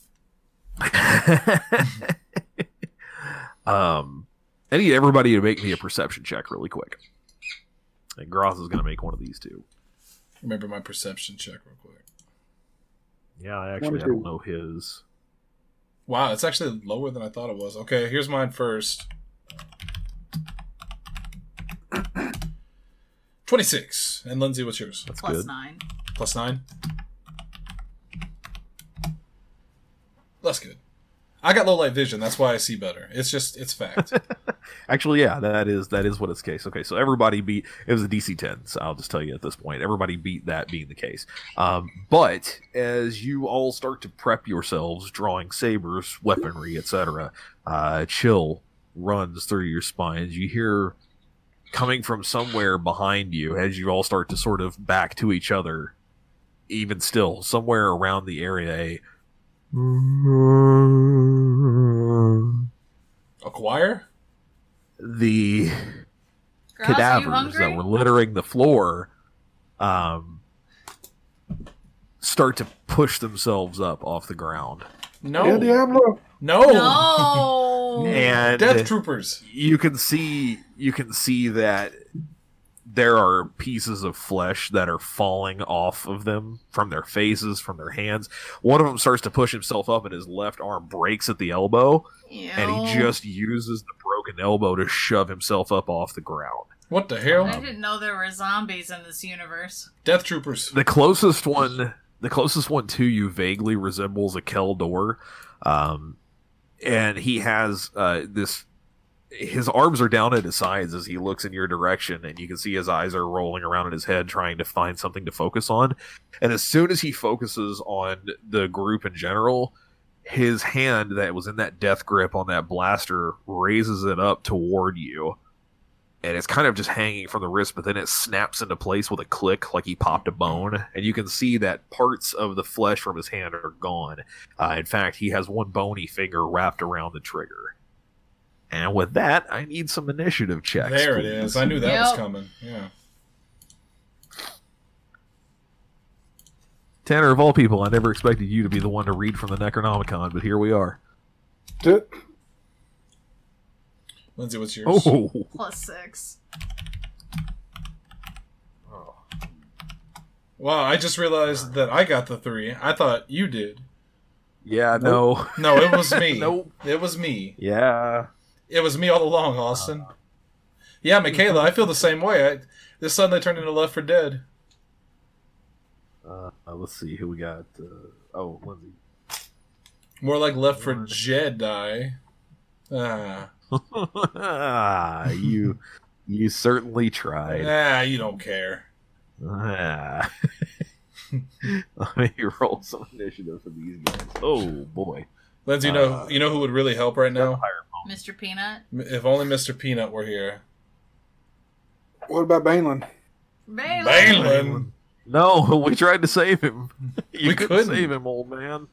I need everybody to make me a perception check really quick. And Groth is going to make one of these two. Remember my perception check real quick. Yeah, I don't know his. Wow, it's actually lower than I thought it was. Okay, here's mine first. 26. And Lindsay, what's yours? That's Plus good. 9. Plus 9? That's good. I got low light vision, that's why I see better. It's fact. Actually, yeah, that is what it's case. Okay, so everybody beat. It was a DC 10. So I'll just tell you at this point, everybody beat that being the case. But as you all start to prep yourselves, drawing sabers, weaponry, etc., chill runs through your spines. You hear coming from somewhere behind you as you all start to sort of back to each other. Even still, somewhere around the area, A choir? the Gross, are you cadavers hungry? that were littering the floor start to push themselves up off the ground. No. El Diablo. No. No! And Death Troopers. you can see that there are pieces of flesh that are falling off of them from their faces, from their hands. One of them starts to push himself up, and his left arm breaks at the elbow, Ew. and he just uses the broken elbow to shove himself up off the ground. What the hell? I didn't know there were zombies in this universe. Death Troopers. The closest one to you vaguely resembles a Keldor, and he has this. his arms are down at his sides as he looks in your direction, and you can see his eyes are rolling around in his head trying to find something to focus on. And as soon as he focuses on the group in general, his hand that was in that death grip on that blaster raises it up toward you. And it's kind of just hanging from the wrist, but then it snaps into place with a click like he popped a bone. And you can see that parts of the flesh from his hand are gone. In fact, he has one bony finger wrapped around the trigger. And with that, I need some initiative checks. There it please. is. I knew that was coming. Yeah. Tanner, of all people, I never expected you to be the one to read from the Necronomicon, but here we are. Lindsay, what's yours? Oh, +6. Oh. Wow, I just realized that I got the 3. I thought you did. yeah, no. No, it was me. Nope. It was me. Yeah. It was me all along, Austin. Yeah, Michaela, I feel the same way. This suddenly turned into Left 4 Dead. Let's see who we got. Lindsay. More like Left 4 Jedi. You certainly tried. You don't care. Let me roll some initiative for these guys. Oh boy, Lindsay, you know who would really help right now? Mr. Peanut. If only Mr. Peanut were here. What about Baneland? Balin! No, we tried to save him. You couldn't couldn't. save him, old man.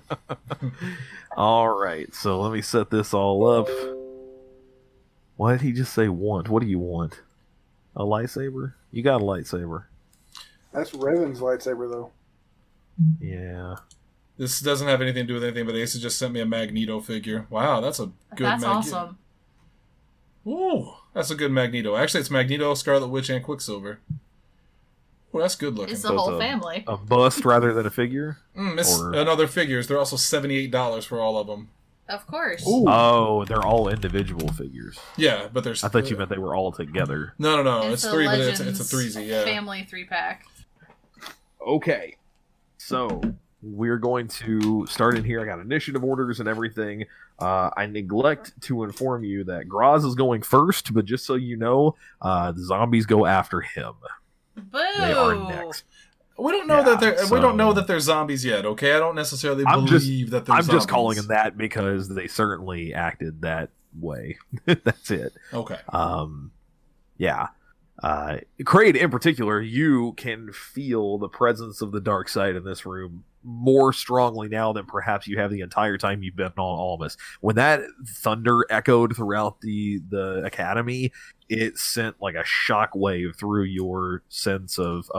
All right, so let me set this all up. Why did he just say want? What do you want? A lightsaber? You got a lightsaber. That's Revan's lightsaber, though. Yeah. This doesn't have anything to do with anything, but Ace has just sent me a Magneto figure. Wow, that's a good That's Magneto. awesome. Ooh, that's a good Magneto. Actually, it's Magneto, Scarlet Witch, and Quicksilver. Ooh, that's good looking. It's the So it's whole a- family. A bust rather than a figure? And other figures. They're also $78 for all of them. Of course. Ooh. Oh, they're all individual figures. Yeah, but there's. I thought you meant they were all together. No. It's It's a 3, but Legends it's a 3Z. Yeah. family 3-pack. Okay. So, we're going to start in here. I got initiative orders and everything. I neglect to inform you that Graz is going first, but just so you know, the zombies go after him. Boo! They are next. We don't know Yeah, we don't know so- that they're zombies yet. Okay, I don't necessarily I'm believe that they're I'm zombies. just calling them that because they certainly acted that way. That's it. Okay. Yeah. Kraid, in particular, you can feel the presence of the dark side in this room more strongly now than perhaps you have the entire time you've been on Almas. When that thunder echoed throughout the academy, it sent like a shockwave through your sense of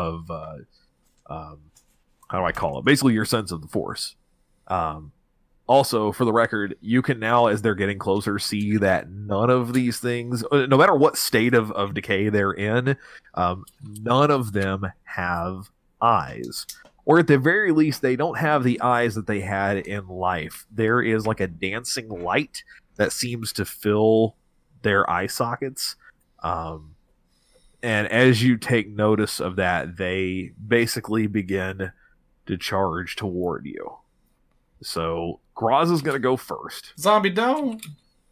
how do I call it? Basically, your sense of the Force. Also, for the record, you can now, as they're getting closer, see that none of these things, no matter what state of decay they're in, none of them have eyes. Or at the very least, they don't have the eyes that they had in life. There is like a dancing light that seems to fill their eye sockets. And as you take notice of that, they basically begin to charge toward you. So Graz is going to go first. Zombie don't.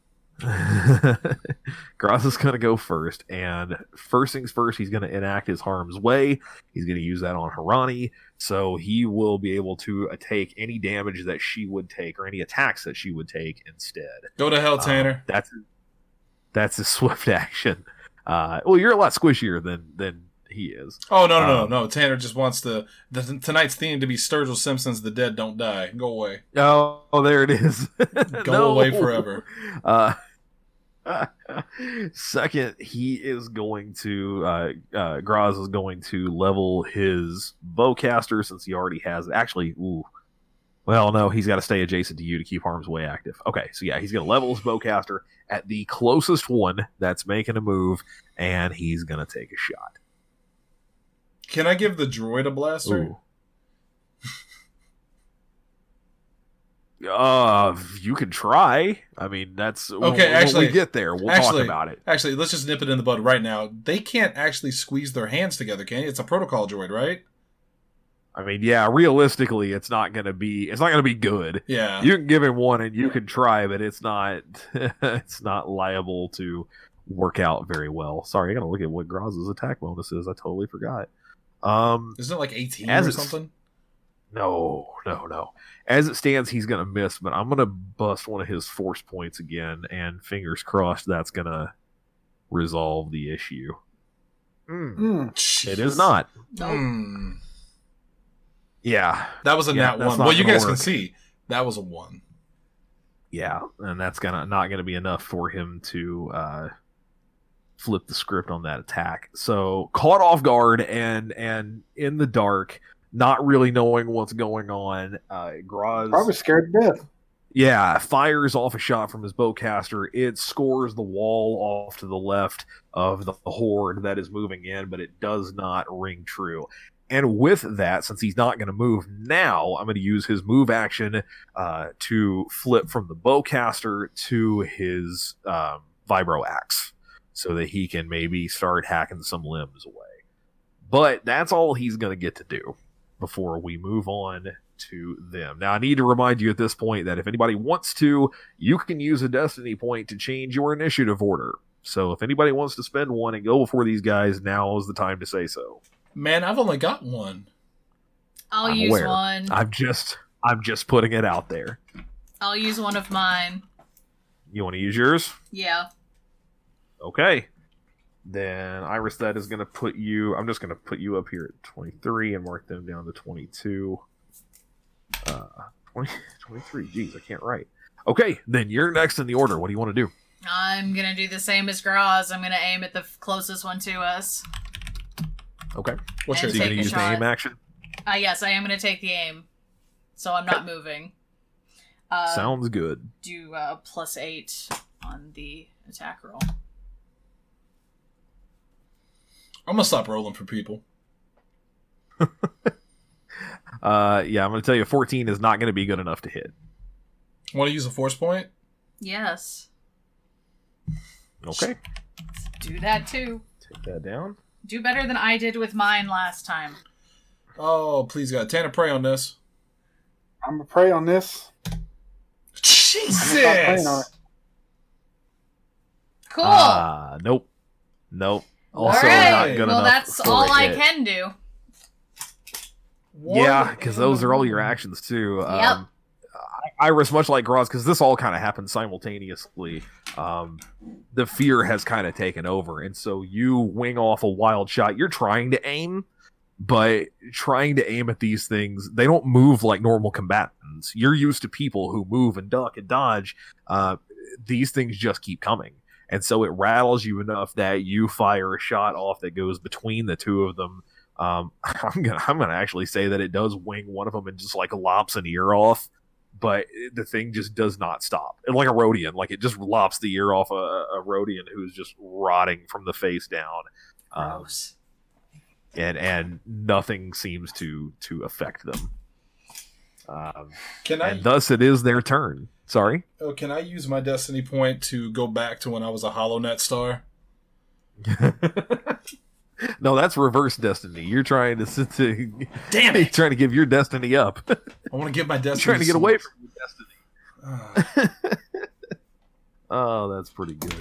Graz is going to go first, and first things first, he's going to enact his harm's way. He's going to use that on Hirani, so he will be able to take any damage that she would take or any attacks that she would take instead. Go to hell, Tanner. That's a swift action. Well, you're a lot squishier than he is. Oh no! Tanner just wants tonight's theme to be Sturgill Simpson's "The Dead Don't Die." Go away. Oh, there it is. Go away forever. Second, he is going to Graz is going to level his bowcaster since he already has. Actually, well, no, he's got to stay adjacent to you to keep harm's way active. Okay, so yeah, he's going to level his bowcaster at the closest one that's making a move, and he's going to take a shot. Can I give the droid a blaster? Ooh. You can try. I mean, that's okay. Actually, when we get there, we'll talk about it. Actually, let's just nip it in the bud right now. They can't actually squeeze their hands together, can you? It's a protocol droid, right? I mean, yeah, realistically, it's not gonna be good. Yeah. You can give him one and you can try, but it's not it's not liable to work out very well. Sorry, I gotta look at what Graz's attack bonus is. I totally forgot. Isn't it like 18 as or it's- something? No. As it stands, he's gonna miss, but I'm gonna bust one of his force points again, and fingers crossed that's gonna resolve the issue. It is not. Hmm. Yeah. That was a Yeah, nat that's 1. not Well, you gonna guys can work. see. That was a 1. Yeah, and that's not gonna be enough for him to flip the script on that attack. So caught off guard and in the dark, not really knowing what's going on, Graz Probably scared to death. fires off a shot from his bowcaster. It scores the wall off to the left of the horde that is moving in, but it does not ring true. And with that, since he's not going to move now, I'm going to use his move action to flip from the bowcaster to his vibro axe so that he can maybe start hacking some limbs away. But that's all he's going to get to do before we move on to them. Now, I need to remind you at this point that if anybody wants to, you can use a destiny point to change your initiative order. So if anybody wants to spend one and go before these guys, now is the time to say so. Man, I've only got one. I'll I'm use aware. one. I'm just putting it out there. I'll use one of mine. You want to use yours? Yeah. Okay. Then Iris, that is going to put you. I'm just going to put you up here at 23 and mark them down to 22. 23. Jeez, I can't write. Okay, then you're next in the order. What do you want to do? I'm gonna do the same as Graz. I'm gonna aim at the closest one to us. Okay. What's And So your you're going take to a use the shot. aim action? Yes, I am gonna take the aim. So I'm not moving. Sounds good. Do +8 on the attack roll. I'm gonna stop rolling for people. Yeah, I'm going to tell you 14 is not going to be good enough to hit. Want to use a force point? Yes. Okay. Do that too. Take that down. Do better than I did with mine last time. Oh, please God. Tanner, pray on this. I'm gonna pray on this. Jesus! I'm gonna stop praying on it. Cool. Nope. Nope. All Also right. not good Well, enough that's for all a I hit. can do. Yeah, because those are all your actions too. Yep. Iris, much like Graz, because this all kind of happened simultaneously. The fear has kind of taken over, and so you wing off a wild shot. You're trying to aim, but trying to aim at these things, they don't move like normal combatants. You're used to people who move and duck and dodge. These things just keep coming, and so it rattles you enough that you fire a shot off that goes between the two of them. I'm gonna actually say that it does wing one of them and just like lops an ear off, but the thing just does not stop. And like a Rhodian, like it just lops the ear off a Rhodian who's just rotting from the face down, Gross. and nothing seems to affect them. Can And thus it is their turn. Sorry. can I use my destiny point to go back to when I was a HoloNet star? No, that's reverse destiny. You're trying to Damn you're it! trying to give your destiny up. I want to give my destiny. You're trying to get some- away from your destiny. Ah. Oh, that's pretty good.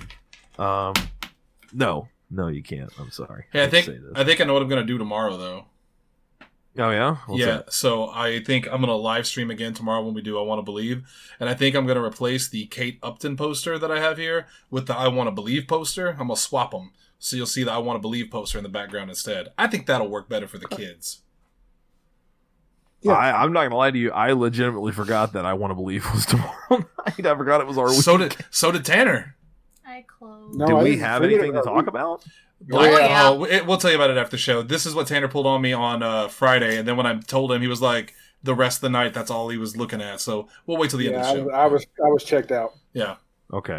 No, you can't. I'm sorry. Hey, I hate to think say this. I think I know what I'm gonna do tomorrow though. Oh yeah. What's Yeah, that? so I think I'm gonna live stream again tomorrow when we do I Want to Believe, and I think I'm gonna replace the Kate Upton poster that I have here with the I Want to Believe poster. I'm gonna swap them, so you'll see the I Want to Believe poster in the background instead. I think that'll work better for the kids. Yeah. I'm not gonna lie to you. I legitimately forgot that I Want to Believe was tomorrow night. I forgot it was our week. So did Tanner. I close. No, Do I we didn't have forget anything to it. talk about? Oh, yeah. We'll tell you about it after the show. This is what Tanner pulled on me on Friday, and then when I told him, he was like, the rest of the night, that's all he was looking at. So we'll wait till the end Yeah, of the show. I was checked out. Yeah. Okay.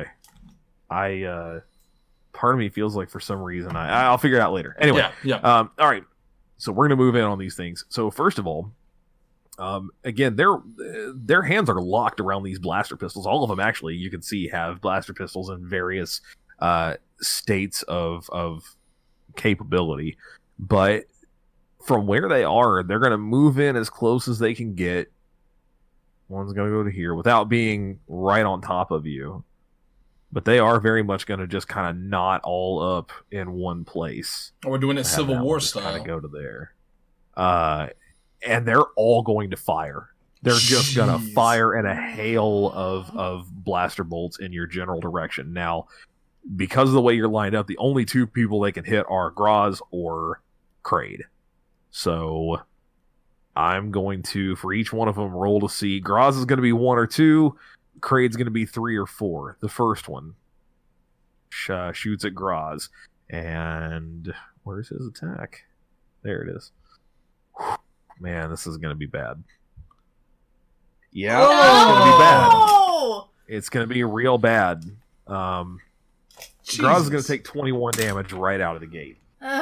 Part of me feels like for some reason I'll figure it out later. Anyway. Yeah. All right. So we're gonna move in on these things. So first of all, again, their hands are locked around these blaster pistols. All of them, actually, you can see have blaster pistols in various states of capability. But from where they are, they're going to move in as close as they can get. One's going to go to here without being right on top of you. But they are very much going to just kind of knot all up in one place. We're doing it Civil War style. Kind of go to there. And they're all going to fire. They're just going to fire in a hail of blaster bolts in your general direction. Now, because of the way you're lined up, the only two people they can hit are Graz or Kraid. So I'm going to, for each one of them, roll to see. Graz is going to be 1 or 2. Kraid's going to be 3 or 4. The first one shoots at Graz. And where's his attack? There it is. Man, this is going to be bad. Yeah, it's going to be bad. It's going to be real bad. Graz is going to take 21 damage right out of the gate.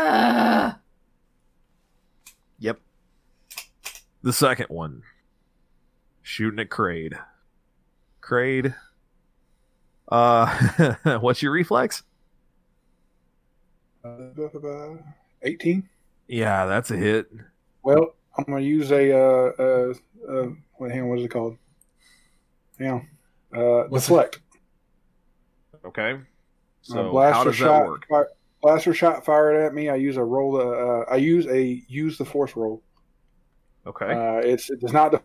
Yep. The second one. Shooting at Kraid. Kraid. What's your reflex? 18. Yeah, that's a hit. Well, I'm going to use what is it called? Yeah. Deflect. Okay. So blaster how does shot, that work? Blaster shot fired at me. I use a roll. I use the force roll. Okay. It does not.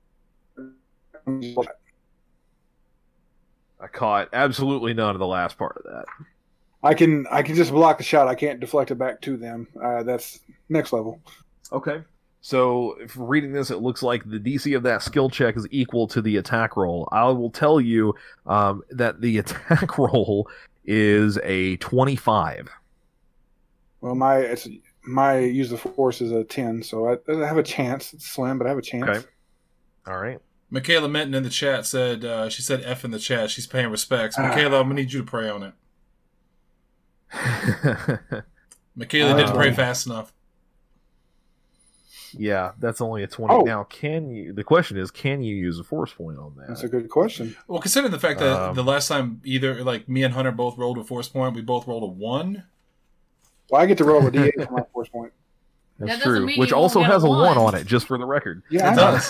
I caught absolutely none of the last part of that. I can just block the shot. I can't deflect it back to them. That's next level. Okay. So, if reading this, it looks like the DC of that skill check is equal to the attack roll. I will tell you that the attack roll is a 25. Well, my use of force is a 10, so I have a chance. It's slim, but I have a chance. Okay. All right. Michaela Minton in the chat said, she said F in the chat. She's paying respects. Michaela, I'm going to need you to pray on it. Michaela didn't pray fast enough. Yeah, that's only a 20. Now, the question is, can you use a force point on that? That's a good question. Well, considering the fact that the last time either, like, me and Hunter both rolled a force point, we both rolled a 1. Well, I get to roll a D8 for my force point. That's true, which also has a 1 on it, just for the record. Yeah, it does.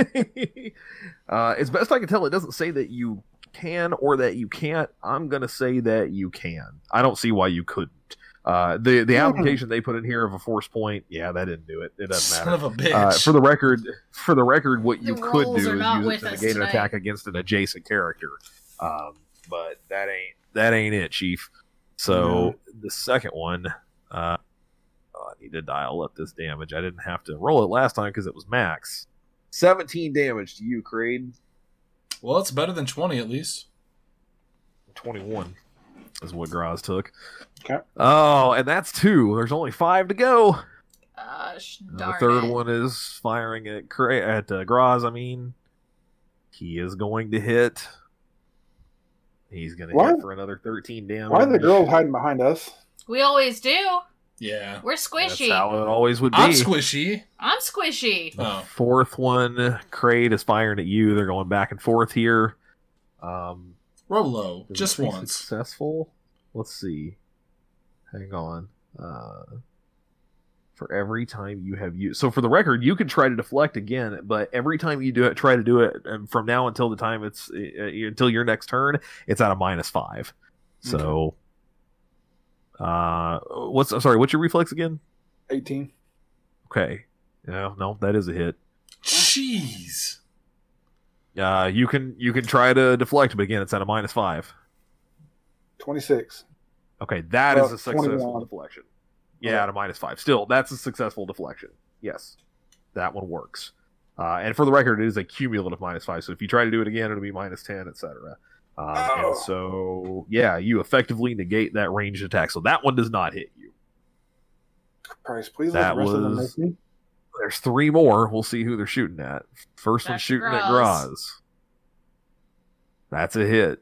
As best I can tell, it doesn't say that you can or that you can't. I'm going to say that you can. I don't see why you couldn't. The application they put in here of a force point, yeah, that didn't do it. It doesn't matter. Son of a bitch. For the record, what you could do is use it to negate an attack against an adjacent character. But that ain't it, Chief. So the second one, I need to dial up this damage. I didn't have to roll it last time because it was max. 17 damage to you, Kraid. Well, it's better than 20 at least. 21 is what Graz took. Okay. Oh, and that's 2. There's only 5 to go. Darn The third it. one is firing at Graz. I mean, he is going to hit. He's going to hit for another 13 damage. Why are the girls hiding behind us? We always do. Yeah. We're squishy. That's how it always would be. I'm squishy. I'm squishy. The fourth one, Kraid is firing at you. They're going back and forth here. Roll low, just once. Successful. Let's see. Hang on. For every time you have used, so for the record, you can try to deflect again, but every time you do it, try to do it, and from now until the time it's until your next turn, it's at a -5. So, what's your reflex again? 18. Okay. No, that is a hit. Jeez. You can try to deflect, but again, it's at a -5. 26. Okay, that is a 21. successful deflection. Yeah, at a -5. Still, that's a successful deflection. Yes, that one works. And for the record, it is a cumulative -5. So if you try to do it again, it'll be -10, etc. And so, yeah, you effectively negate that ranged attack. So that one does not hit you. Christ, please let the rest of them miss me. There's 3 more. We'll see who they're shooting at. First one's shooting at Graz. That's a hit.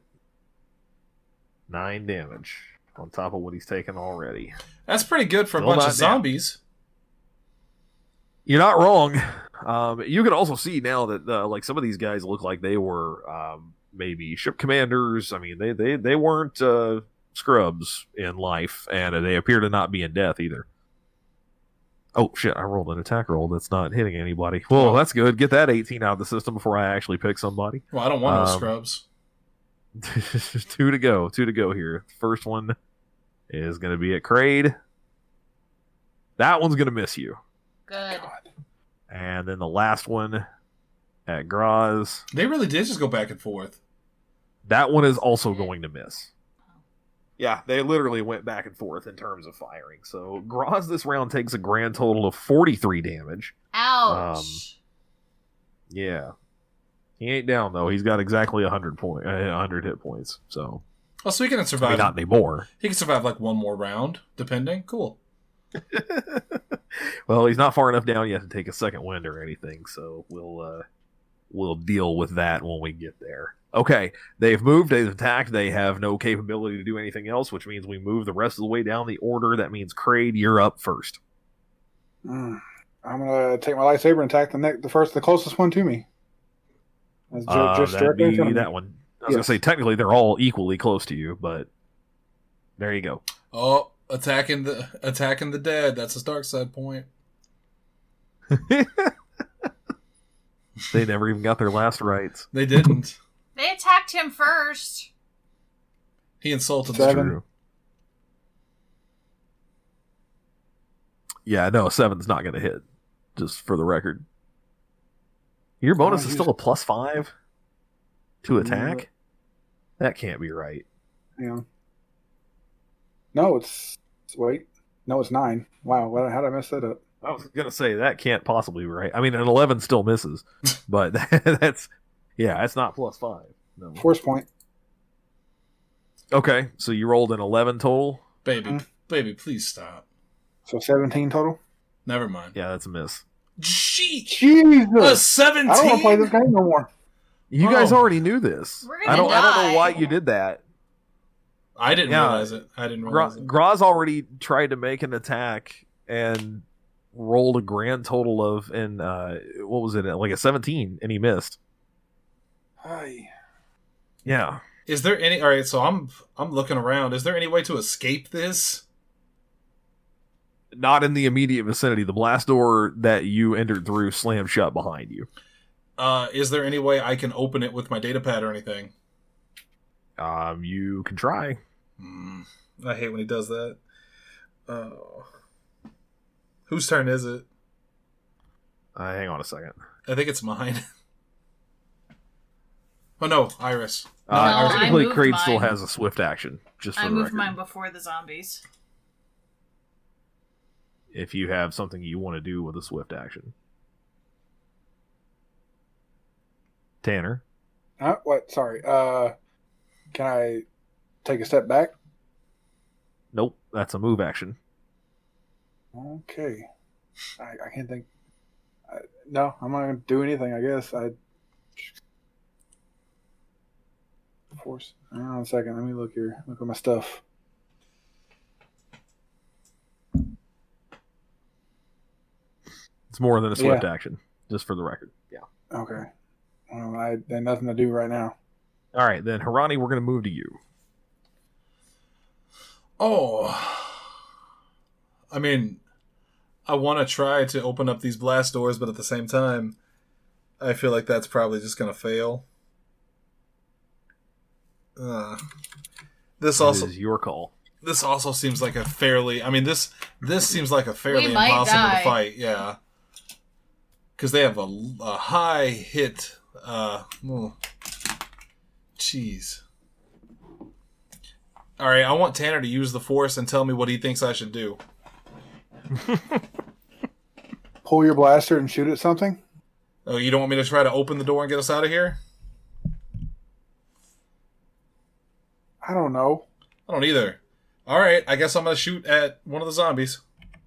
9 damage on top of what he's taken already. That's pretty good for a bunch of zombies. You're not wrong. You can also see now that like some of these guys look like they were maybe ship commanders. I mean, they weren't scrubs in life, and they appear to not be in death either. Oh shit! I rolled an attack roll that's not hitting anybody. Well, that's good. Get that 18 out of the system before I actually pick somebody. Well, I don't want no scrubs. 2 to go. 2 to go here. First one is going to be at Kraid. That one's going to miss you. Good. And then the last one at Graz. They really did just go back and forth. That one is also going to miss. Yeah, they literally went back and forth in terms of firing. So Graz this round takes a grand total of 43 damage. Ouch. Yeah. He ain't down though. He's got exactly 100 hit points. So Oh, so he can survive. I mean, not anymore. He can survive like one more round, depending. Cool. Well, he's not far enough down yet to take a second wind or anything, so we'll deal with that when we get there. Okay, they've moved, they've attacked, they have no capability to do anything else, which means we move the rest of the way down the order. That means Kraid, you're up first. I'm gonna take my lightsaber and attack the closest one to me. That's just that'd directly in front be of me. that one. I was gonna say technically they're all equally close to you, but there you go. Oh, attacking the dead. That's a dark side point. They never even got their last rites. They didn't. They attacked him first. He insulted Seven. them. True. Yeah, no, 7's not going to hit, just for the record. Your bonus is still a +5 to attack? That can't be right. Yeah. No, wait. No, it's 9. Wow, how did I mess that up? I was going to say, that can't possibly be right. I mean, an 11 still misses, but that's not +5. No. Force point. Okay, so you rolled an 11 total? Baby, please stop. So 17 total? Never mind. Yeah, that's a miss. Sheesh! Jesus! A 17? I don't want to play this game no more. You guys already knew this. We're I gonna don't know why die. you did that. I didn't realize it. Graz already tried to make an attack and rolled a grand total of, what was it, like a 17, and he missed. Hi. Yeah. Is there any... Alright, so I'm looking around. Is there any way to escape this? Not in the immediate vicinity. The blast door that you entered through slammed shut behind you. Is there any way I can open it with my data pad or anything? You can try. I hate when he does that. Whose turn is it? Hang on a second. I think it's mine. Oh no, Iris. I Technically, moved Kraid still mine. has a swift action, just for I the moved record. mine before the zombies. If you have something you want to do with a swift action. Tanner? What? Sorry. Can I take a step back? Nope, that's a move action. Okay. I can't think. No, I'm not going to do anything, I guess. Force. Hang on a second. Let me look here. Look at my stuff. It's more than a swift action, just for the record. Yeah. Okay. Well, I have nothing to do right now. All right, then, Harani, we're going to move to you. Oh. I mean, I want to try to open up these blast doors, but at the same time, I feel like that's probably just going to fail. This is your call. This also seems like a fairly... I mean, this seems like a fairly We might impossible die. to fight. Yeah. Because they have a high hit... Jeez. Alright, I want Tanner to use the Force and tell me what he thinks I should do. Pull your blaster and shoot at something? Oh, you don't want me to try to open the door and get us out of here? I don't know. I don't either. Alright, I guess I'm going to shoot at one of the zombies.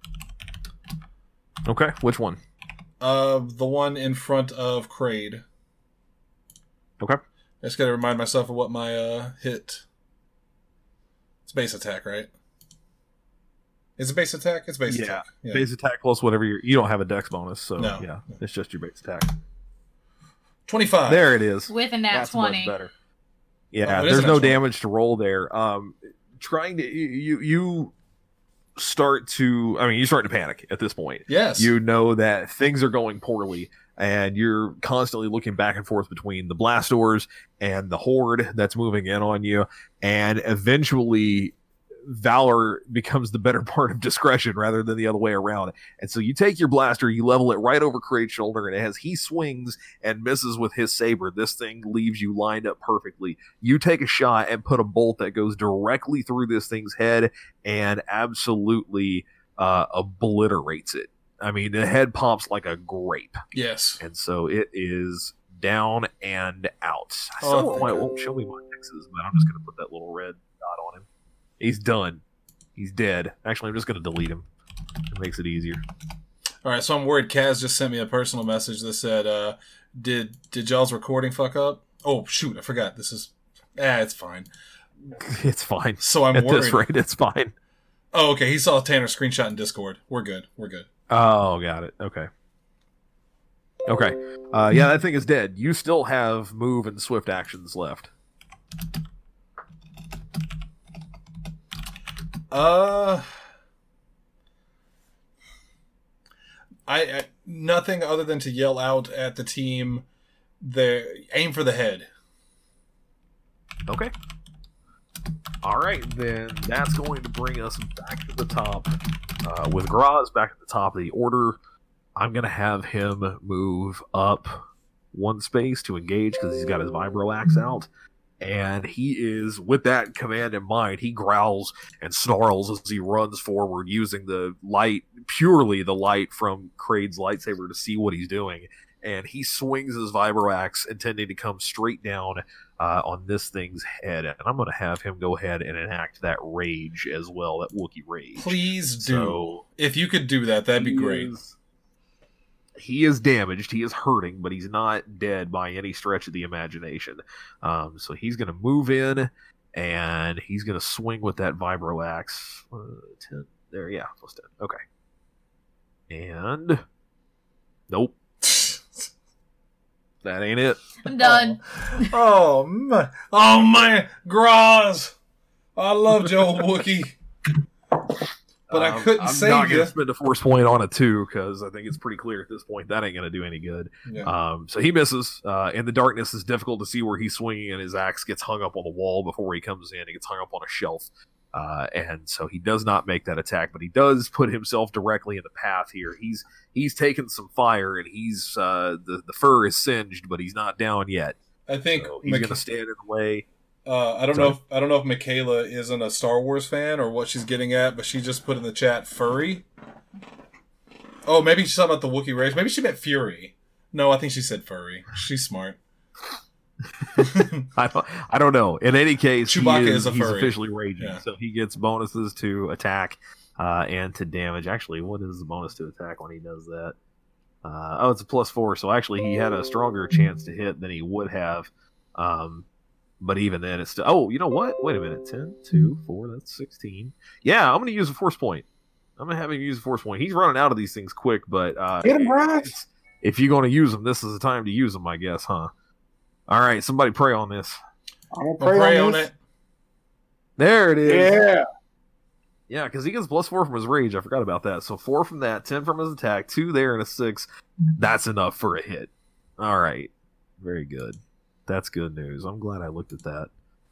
Okay, which one? The one in front of Kraid. Okay. I just gotta remind myself of what my hit. It's base attack, right? Is it base attack? It's base attack. Yeah. Base attack plus whatever you don't have a dex bonus, so No. yeah, it's just your base attack. 25. There it is. With a nat That's 20. much better. Yeah, Oh, it is there's a no nat 20. damage to roll there. Trying to you start to panic at this point. Yes. You know that things are going poorly, and you're constantly looking back and forth between the blast doors and the horde that's moving in on you, and eventually valor becomes the better part of discretion rather than the other way around. And so you take your blaster, you level it right over Kraid's shoulder, and as he swings and misses with his saber, this thing leaves you lined up perfectly. You take a shot and put a bolt that goes directly through this thing's head and absolutely obliterates it. I mean, the head pops like a grape. Yes. And so it is down and out. I still don't know why it won't show me my X's, but I'm just going to put that little red dot on him. He's done. He's dead. Actually, I'm just going to delete him. It makes it easier. All right, so I'm worried. Kaz just sent me a personal message that said, did y'all's recording fuck up? Oh, shoot, I forgot. This is... it's fine. It's fine. So I'm At worried. this rate, it's fine. Oh, okay. He saw Tanner's screenshot in Discord. We're good. Oh, got it. Okay. Yeah, that thing is dead. You still have move and swift actions left. I nothing other than to yell out at the team. Aim for the head. Okay. All right, then that's going to bring us back to the top. With Graz back at the top of the order, I'm going to have him move up one space to engage because he's got his vibro axe out. And he is, with that command in mind, he growls and snarls as he runs forward using the light, purely the light from Kraid's lightsaber to see what he's doing. And he swings his vibro axe, intending to come straight down on this thing's head. And I'm going to have him go ahead and enact that rage as well, that Wookiee rage. Please do. So, if you could do that, that'd be great. He is damaged, he is hurting, but he's not dead by any stretch of the imagination. So he's going to move in, and he's going to swing with that vibro axe. 10, there, yeah, plus 10. Okay. And... nope. That ain't it. I'm done. Oh man. Graz! I loved your Wookiee. But I couldn't save you. I'm not going to spend a force point on it, too, because I think it's pretty clear at this point that ain't going to do any good. Yeah. So he misses. In the darkness, it's difficult to see where he's swinging, and his axe gets hung up on the wall before he comes in. He gets hung up on a shelf. And so he does not make that attack, but he does put himself directly in the path here. He's taken some fire, and he's the fur is singed, but he's not down yet. I think so he's going to stand in the way. I don't know if Michaela isn't a Star Wars fan or what she's getting at, but she just put in the chat furry. Oh, maybe she's talking about the Wookiee rage. Maybe she meant fury. No, I think she said furry. She's smart. I don't know. In any case, Chewbacca is a he's furry. officially raging, so he gets bonuses to attack and to damage. Actually, what is the bonus to attack when he does that? It's a +4, so actually he had a stronger chance to hit than he would have. But even then, it's still... oh, you know what? Wait a minute. 10, 2, 4, that's 16. Yeah, I'm going to use a force point. I'm going to have him use a force point. He's running out of these things quick, but... get him, Bryce! If you're going to use them, this is the time to use them, I guess, huh? All right, somebody pray on this. I'm going to pray on it. There it is. Yeah. Yeah, because he gets +4 from his rage. I forgot about that. So 4 from that, 10 from his attack, 2 there, and a 6. That's enough for a hit. All right. Very good. That's good news. I'm glad I looked at that.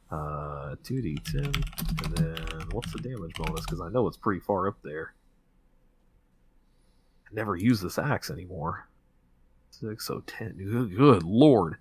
2d10, and then what's the damage bonus? Because I know it's pretty far up there. I never use this axe anymore. 6, so 10. Good lord.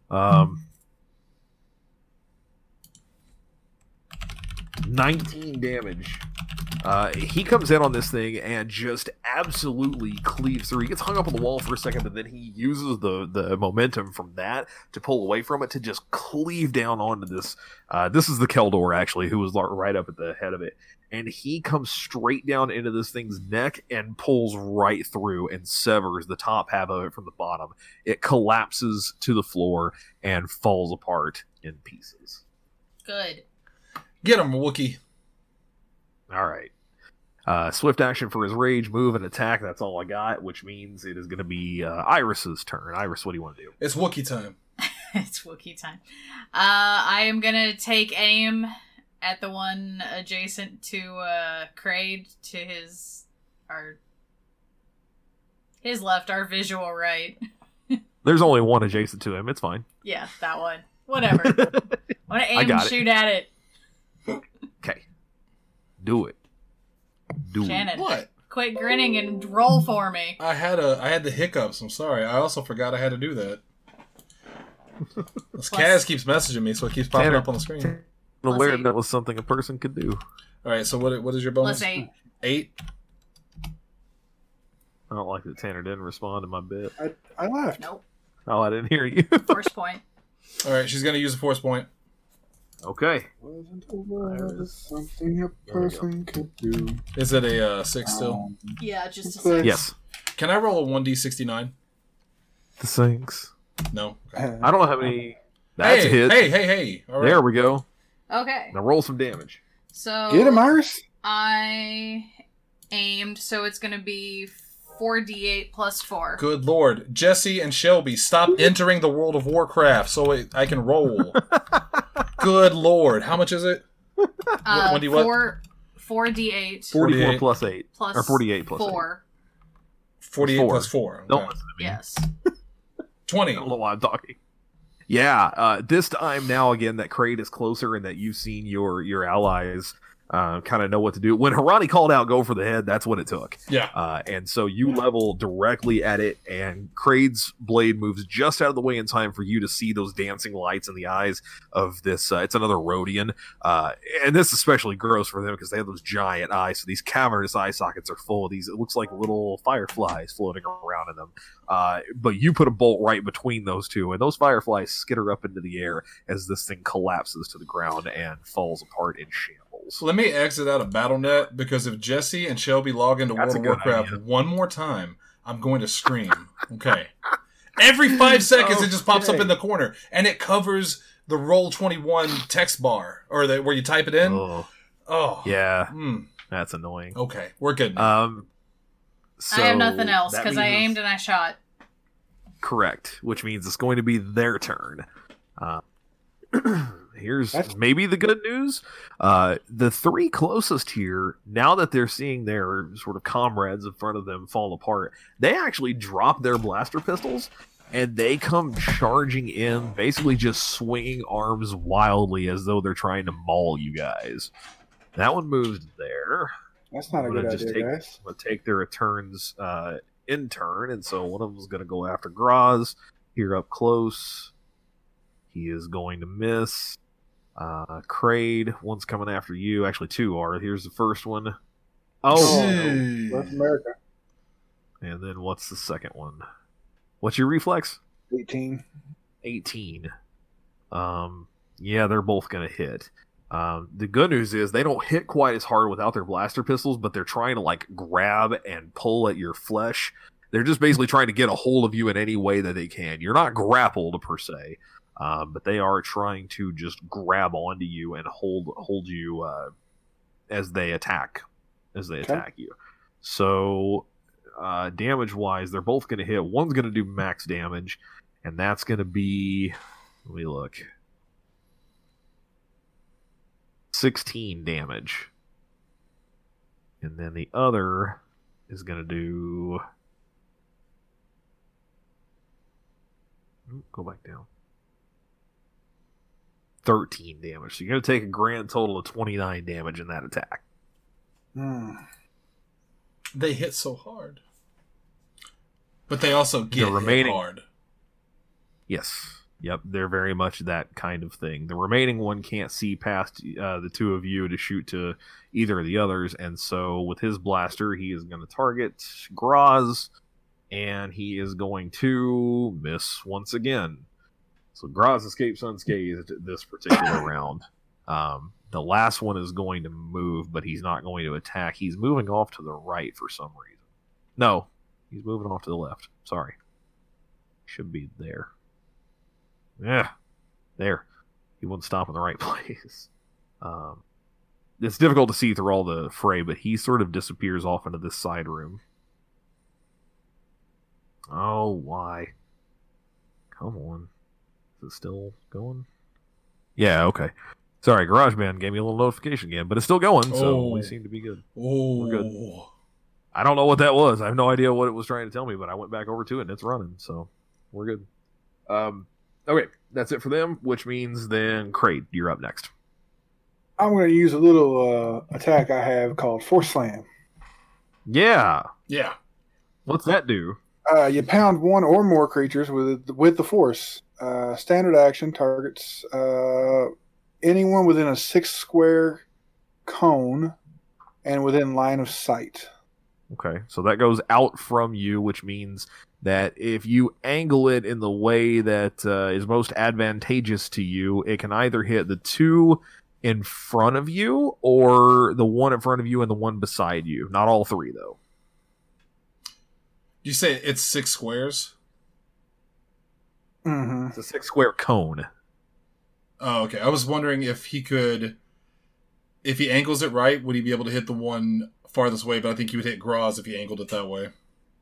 19 damage. He comes in on this thing and just absolutely cleaves through. He gets hung up on the wall for a second, but then he uses the momentum from that to pull away from it to just cleave down onto this. This is the Keldor, actually, who was right up at the head of it. And he comes straight down into this thing's neck and pulls right through and severs the top half of it from the bottom. It collapses to the floor and falls apart in pieces. Good. Get him, Wookiee. All right. Swift action for his rage, move, and attack. That's all I got, which means it is going to be Iris's turn. Iris, what do you want to do? It's Wookiee time. It's Wookiee time. I am going to take aim at the one adjacent to Kraid, to his left, our visual right. There's only one adjacent to him. It's fine. Yeah, that one. Whatever. I want to aim and shoot at it. Okay. Do it. Shannon, What? quit grinning and roll for me. I had the hiccups. I'm sorry. I also forgot I had to do that. This Kaz keeps messaging me, so it keeps popping Tanner. up on the screen. I'm aware that was something a person could do. All right. So what is your bonus? Plus 8. 8. I don't like that Tanner didn't respond to my bit. I left. Nope. Oh, I didn't hear you. Force point. All right. She's gonna use a force point. Okay. Wasn't aware something a person could do. Is it a 6 still? Yeah, just a Okay. second. Yes. Can I roll a 1d69? The sinks. No. I don't know how many. That's hey, a hit. Hey. All right. There we go. Okay. Now roll some damage. So Get him, Iris. I aimed, so it's going to be 4d8 plus 4. Good lord. Jesse and Shelby, stop entering the World of Warcraft so I can roll. Good lord. How much is it? When do you what? 4d8 44 plus 8. plus Or 48 plus 4. 48 4. plus 4. Okay. Don't listen to me. Yes. 20. I don't know why I'm talking. Yeah, this time now again that Kraid is closer and that you've seen your allies kind of know what to do. When Harani called out go for the head, that's what it took. Yeah. And so you level directly at it, and Kraid's blade moves just out of the way in time for you to see those dancing lights in the eyes of this. It's another Rhodian. And this is especially gross for them because they have those giant eyes. So these cavernous eye sockets are full of these. It looks like little fireflies floating around in them. But you put a bolt right between those two, and those fireflies skitter up into the air as this thing collapses to the ground and falls apart in shambles. So let me exit out of BattleNet because if Jesse and Shelby log into That's World a of good Warcraft idea. one more time, I'm going to scream. Okay. Every 5 seconds it just pops up in the corner and it covers the Roll21 text bar or where you type it in. Oh. Yeah, Mm. that's annoying. Okay. We're good now. So I have nothing else that because I means- aimed and I shot. Correct, which means it's going to be their turn. Here's That's- maybe the good news. The three closest here, now that they're seeing their sort of comrades in front of them fall apart, they actually drop their blaster pistols and they come charging in, basically just swinging arms wildly as though they're trying to maul you guys. That one moves there. That's not a I'm good gonna just idea, take, guys. I'm gonna take their turns in turn, and so one of them is going to go after Graz here up close. He is going to miss. Kraid, one's coming after you. Actually, two are. Here's the first one. Oh, Hey. North America. and then what's the second one? What's your reflex? 18. 18. Yeah, they're both going to hit. The good news is they don't hit quite as hard without their blaster pistols, but they're trying to like grab and pull at your flesh. They're just basically trying to get a hold of you in any way that they can. You're not grappled per se, but they are trying to just grab onto you and hold you as they attack you. So damage wise, they're both going to hit. One's going to do max damage, and that's going to be, let me look, 16 damage. And then the other is going to do... Go back down. 13 damage. So you're going to take a grand total of 29 damage in that attack. They hit so hard. But they also get remaining- hit hard. Yes. Yep, they're very much that kind of thing. The remaining one can't see past the two of you to shoot to either of the others, and so with his blaster, he is going to target Graz, and he is going to miss once again. So Graz escapes unscathed this particular round. The last one is going to move, but he's not going to attack. He's moving off to the right for some reason. No, he's moving off to the left. Sorry. Should be there. Yeah, there. He wouldn't stop in the right place. It's difficult to see through all the fray, but he sort of disappears off into this side room. Oh, why? Come on. Is it still going? Yeah, okay. Sorry, GarageBand gave me a little notification again, but it's still going, so Oh. we seem to be good. Oh, We're good. I don't know what that was. I have no idea what it was trying to tell me, but I went back over to it and it's running, so we're good. Okay, that's it for them, which means then Kraid, you're up next. I'm going to use a little attack I have called Force Slam. Yeah. Yeah. What's that do? You pound one or more creatures with the Force. Standard action targets anyone within a 6 square cone and within line of sight. Okay, so that goes out from you, which means that if you angle it in the way that is most advantageous to you, it can either hit the 2 in front of you or the 1 in front of you and the 1 beside you. Not all 3, though. You say it's 6 squares? Mm-hmm. It's a 6 square cone. Oh, okay. I was wondering if he angles it right, would he be able to hit the one farthest away? But I think he would hit Graz if he angled it that way.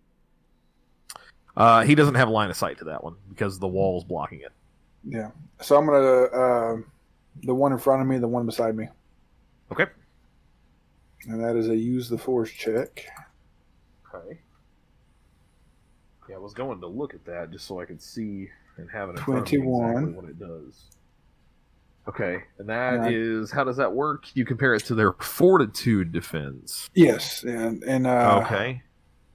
He doesn't have a line of sight to that one because the wall's blocking it. Yeah. So I'm going to the one in front of me, the one beside me. Okay. And that is a use the Force check. Okay. Yeah, I was going to look at that just so I could see and have it in front of me 21. exactly what it does. Okay, and that is, how does that work? You compare it to their fortitude defense. Yes. And Okay.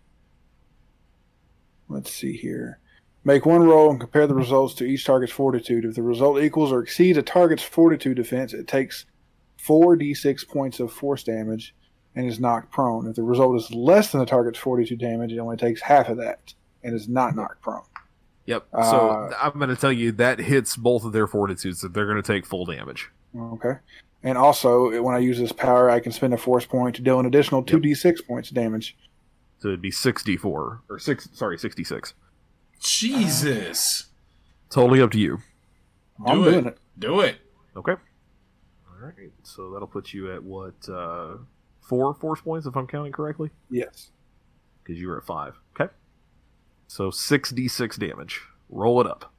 Let's see here. Make one roll and compare the results to each target's fortitude. If the result equals or exceeds a target's fortitude defense, it takes 4d6 points of force damage and is knocked prone. If the result is less than the target's fortitude damage, it only takes half of that and is not knocked prone. Yep. So I'm going to tell you that hits both of their fortitudes, that they're going to take full damage. Okay. And also, when I use this power, I can spend a force point to deal an additional 2d6 points of damage. So it'd be 64 or 66. Jesus. Totally up to you. I'm doing it. Do it. Okay. All right. So that'll put you at what? 4 force points, if I'm counting correctly? Yes. Because you were at 5. Okay. So 6d6 damage. Roll it up.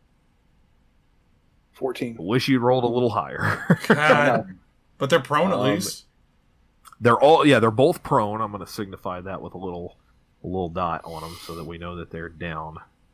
14. I wish you'd rolled a little higher. God. But they're prone at least. They're both prone. I'm going to signify that with a little dot on them so that we know that they're down.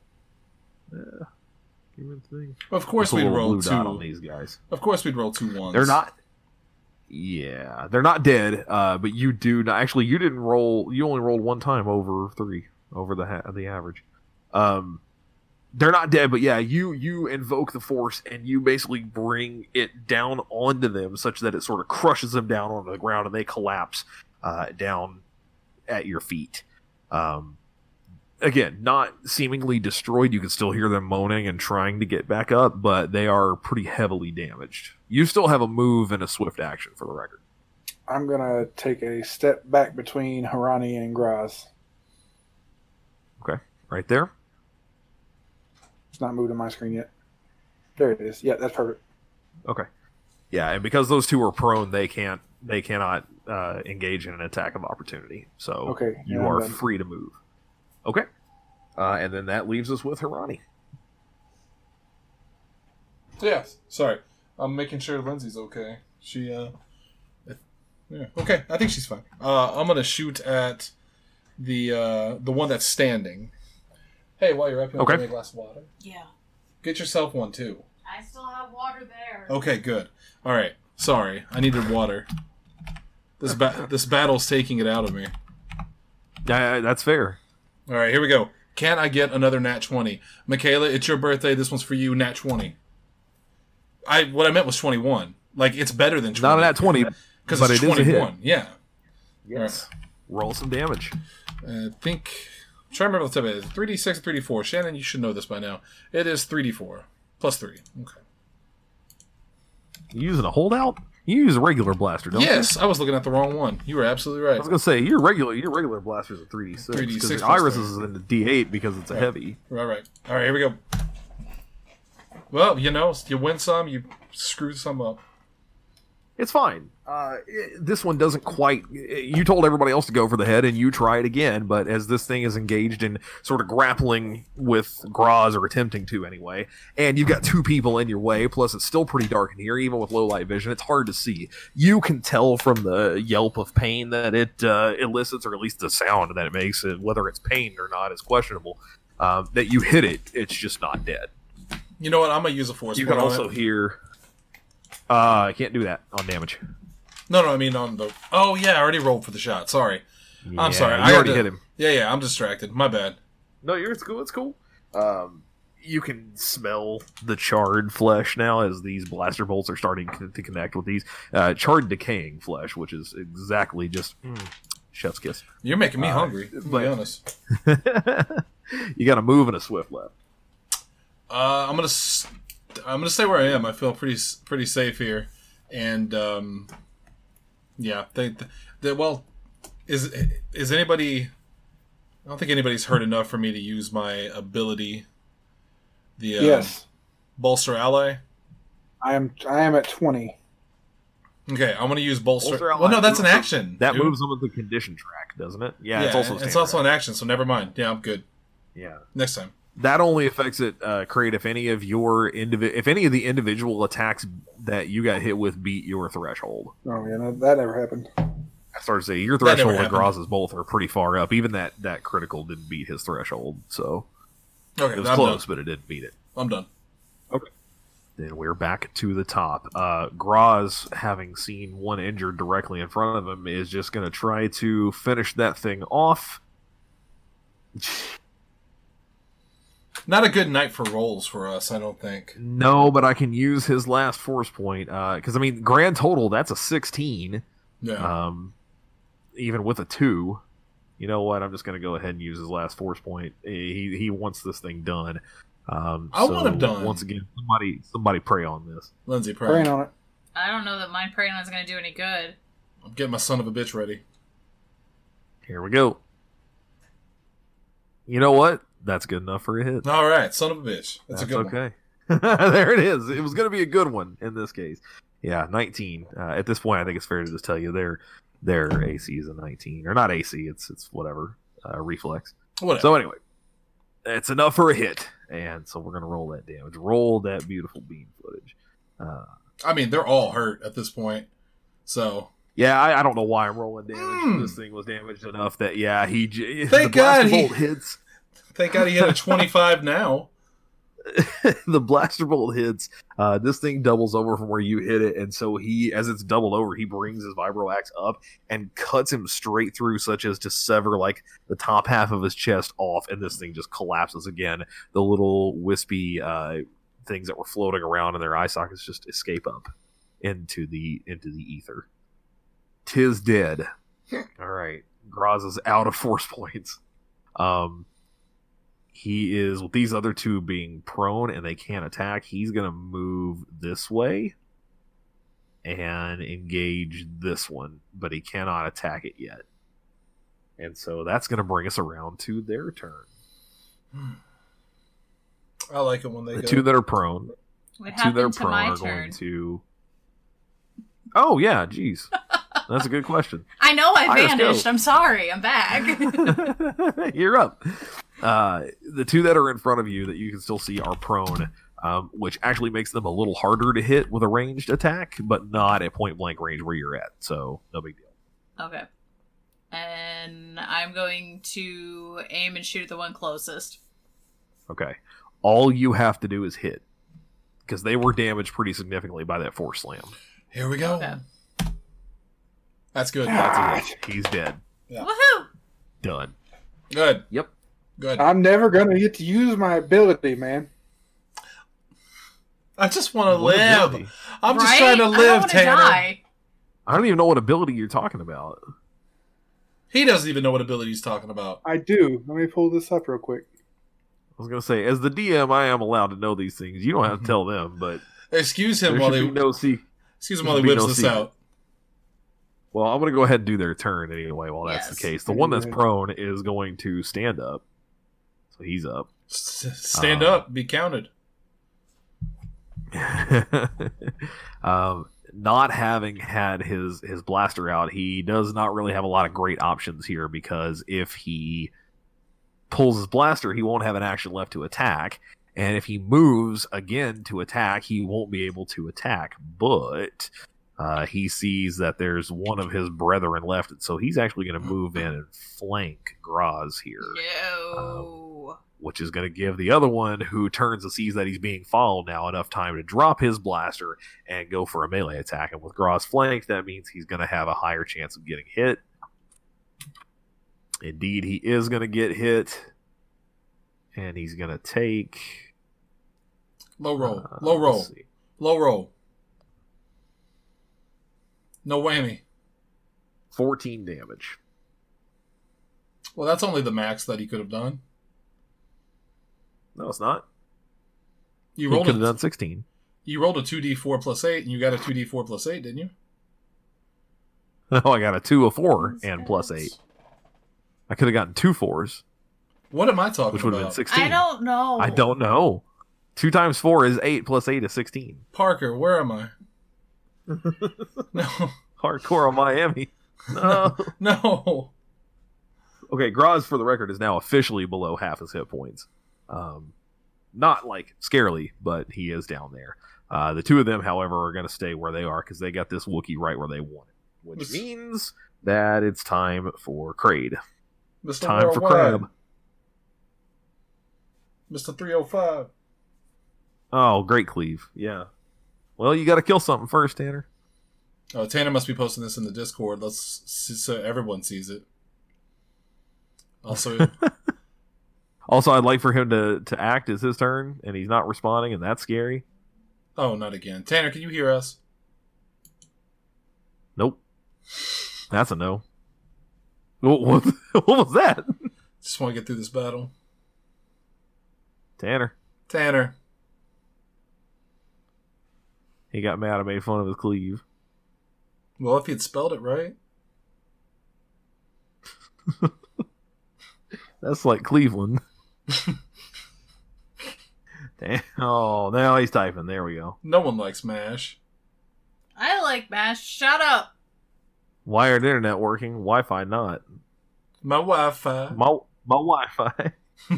Give me the thing. Of course Just a we'd little roll blue dot on 2. these guys. Of course we'd roll 2 ones. They're not. Yeah, they're not dead. But you do not. Actually, you didn't roll. You only rolled 1 time over 3, over the average. They're not dead, but yeah, you invoke the force and you basically bring it down onto them such that it sort of crushes them down onto the ground and they collapse down at your feet. Again, not seemingly destroyed. You can still hear them moaning and trying to get back up, but they are pretty heavily damaged. You still have a move and a swift action, for the record. I'm going to take a step back between Harani and Graz. Okay, right there. It's not moved on my screen yet. There it is. Yeah, that's perfect. Okay. Yeah, and because those two are prone, they cannot engage in an attack of opportunity. So Okay, you yeah, are then. free to move. Okay. And then that leaves us with Harani. Yeah, sorry. I'm making sure Lindsay's okay. She, yeah. Okay, I think she's fine. I'm gonna shoot at the one that's standing. Hey, while you're up, you want to give me a glass of water? Yeah. Get yourself one, too. I still have water there. Okay, good. All right. Sorry, I needed water. This battle's taking it out of me. Yeah, that's fair. All right, here we go. Can I get another nat 20? Michaela, it's your birthday. This one's for you, nat 20. What I meant was 21. Like, it's better than 20. Not a nat 20, because but it's it is a 21. hit. Yeah. Yes. Roll some damage. I think... I'm trying to remember the type of it. 3d6 or 3d4. Shannon, you should know this by now. It is 3d4. Plus 3. Okay. You using a holdout? You use a regular blaster, don't you? Yes, I was looking at the wrong one. You were absolutely right. I was gonna say your regular blaster's a 3d6 3d6 because plus the Iris 3. is in the d8 because it's a heavy. Right. All right, here we go. Well, you win some, you screw some up. It's fine. This one doesn't quite. You told everybody else to go for the head, and you try it again. But as this thing is engaged in sort of grappling with Graz, or attempting to anyway, and you've got two people in your way, plus it's still pretty dark in here, even with low light vision. It's hard to see. You can tell from the yelp of pain that it elicits, or at least the sound that it makes, whether it's pain or not is questionable. That you hit it, it's just not dead. You know what? I'm gonna use a force. You point can on also it. hear. I can't do that on damage. No, I mean on the. Oh yeah, I already rolled for the shot. Sorry, I'm sorry. You already hit him. Yeah, I'm distracted. My bad. No, it's cool. It's cool. You can smell the charred flesh now as these blaster bolts are starting to connect with these charred, decaying flesh, which is exactly just chef's kiss. You're making me hungry. To be honest. You got to move in a swift left. I'm gonna stay where I am. I feel pretty safe here, and yeah. Well, is anybody? I don't think anybody's hurt enough for me to use my ability. The Yes, bolster ally. I am at 20. Okay, I'm gonna use bolster. Bolster ally Well, no, that's an moves action. That dude. moves them with the condition track, doesn't it? Yeah, Yeah, it's also an action. So never mind. Yeah, I'm good. Yeah. Next time. That only affects it, Crate, if any of the individual attacks that you got hit with beat your threshold. Oh yeah, that never happened. I started to say your That never threshold and happened. Graz's both are pretty far up. Even that critical didn't beat his threshold, so Okay, it was I'm close, done. but it didn't beat it. I'm done. Okay. Then we're back to the top. Graz, having seen one injured directly in front of him, is just going to try to finish that thing off. Not a good night for rolls for us, I don't think. No, but I can use his last force point because grand total that's a 16. Yeah. Even with a 2. You know what? I'm just going to go ahead and use his last force point. He wants this thing done. I want him done. Once again, somebody pray on this. Lindsay, Praying pray. on it. I don't know that mine praying on is going to do any good. I'm getting my son of a bitch ready. Here we go. You know what? That's good enough for a hit. All right, son of a bitch. That's a good one. okay. There it is. It was going to be a good one in this case. Yeah, 19. At this point, I think it's fair to just tell you their AC is a 19, or not AC. It's whatever reflex. Whatever. So anyway, it's enough for a hit, and so we're going to roll that damage. Roll that beautiful beam footage. I mean, they're all hurt at this point. So Yeah, I don't know why I'm rolling damage. This thing was damaged enough that Thank God he- bolt hits. thank God he had a 25 now. The blaster bolt hits. This thing doubles over from where you hit it, and so as it's doubled over, he brings his vibro axe up and cuts him straight through, such as to sever like the top half of his chest off, and this thing just collapses again. The little wispy things that were floating around in their eye sockets just escape up into the ether. 'Tis dead. All right, Graz is out of force points. He is, with these other two being prone and they can't attack, he's going to move this way and engage this one, but he cannot attack it yet. And so that's going to bring us around to their turn. I like it when they The go. two that are prone. What Two that are happened to prone my are turn? going to... Oh, yeah, geez. That's a good question. I know I Iris, vanished. go. I'm sorry. I'm back. You're up. The two that are in front of you that you can still see are prone, which actually makes them a little harder to hit with a ranged attack, but not at point blank range where you're at. So no big deal. Okay. And I'm going to aim and shoot at the one closest. Okay. All you have to do is hit, because they were damaged pretty significantly by that force slam. Here we go. Okay. That's good. That's it. He's dead. Yeah. Woohoo! Done. Good. Yep. Good. I'm never gonna get to use my ability, man. I just want to What live. ability? I'm just Right? trying to I don't live, wanna Tanner. die. I don't even know what ability you're talking about. He doesn't even know what ability he's talking about. I do. Let me pull this up real quick. I was going to say, as the DM, I am allowed to know these things. You don't have to tell them, but Excuse there him while should they be no see. excuse him while he should be whips no this secret. out. Well, I'm going to go ahead and do their turn anyway while that's Yes. the case. The one that's prone is going to stand up. So he's up. Stand up, be counted. not having had his blaster out, he does not really have a lot of great options here, because if he pulls his blaster, he won't have an action left to attack. And if he moves again to attack, he won't be able to attack. But he sees that there's one of his brethren left, so he's actually going to move in and flank Graz here. No. Which is going to give the other one, who turns and sees that he's being followed now, enough time to drop his blaster and go for a melee attack. And with Graz flanked, that means he's going to have a higher chance of getting hit. Indeed, he is going to get hit. And he's going to take... Low roll. Low roll. Low roll. No whammy. 14 damage. Well, that's only the max that he could have done. No, it's not. You He rolled could have done 16. You rolled a 2d4 plus 8, and you got a 2d4 plus 8, didn't you? Oh, I got a 2, a 4, and plus 8. I could have gotten 2 4s, What am I talking which would have been about? 16. I don't know. I don't know. 2 times 4 is 8, plus 8 is 16. Parker, where am I? No. Hardcore on Miami. No. No. Okay, Graz, for the record, is now officially below half his hit points. Not like scarily, but he is down there. The two of them, however, are going to stay where they are because they got this Wookiee right where they want it, which means that it's time for Kraid. Mr. Time for Worldwide. Crab. Mr. 305. Oh, great cleave. Yeah. Well, you got to kill something first, Tanner. Oh, Tanner must be posting this in the Discord. Let's see, so everyone sees it. Also, Also, I'd like for him to act as his turn, and he's not responding, and that's scary. oh, not again. Tanner, can you hear us? Nope. That's a no. What was that? Just want to get through this battle. Tanner. Tanner. He got mad. I made fun of his cleave. Well, if he had spelled it right. That's like Cleveland. Damn. Oh, now he's typing. There we go. No one likes MASH. I like MASH. Shut up. Wired internet working. Wi-Fi not. My Wi-Fi. My Wi-Fi.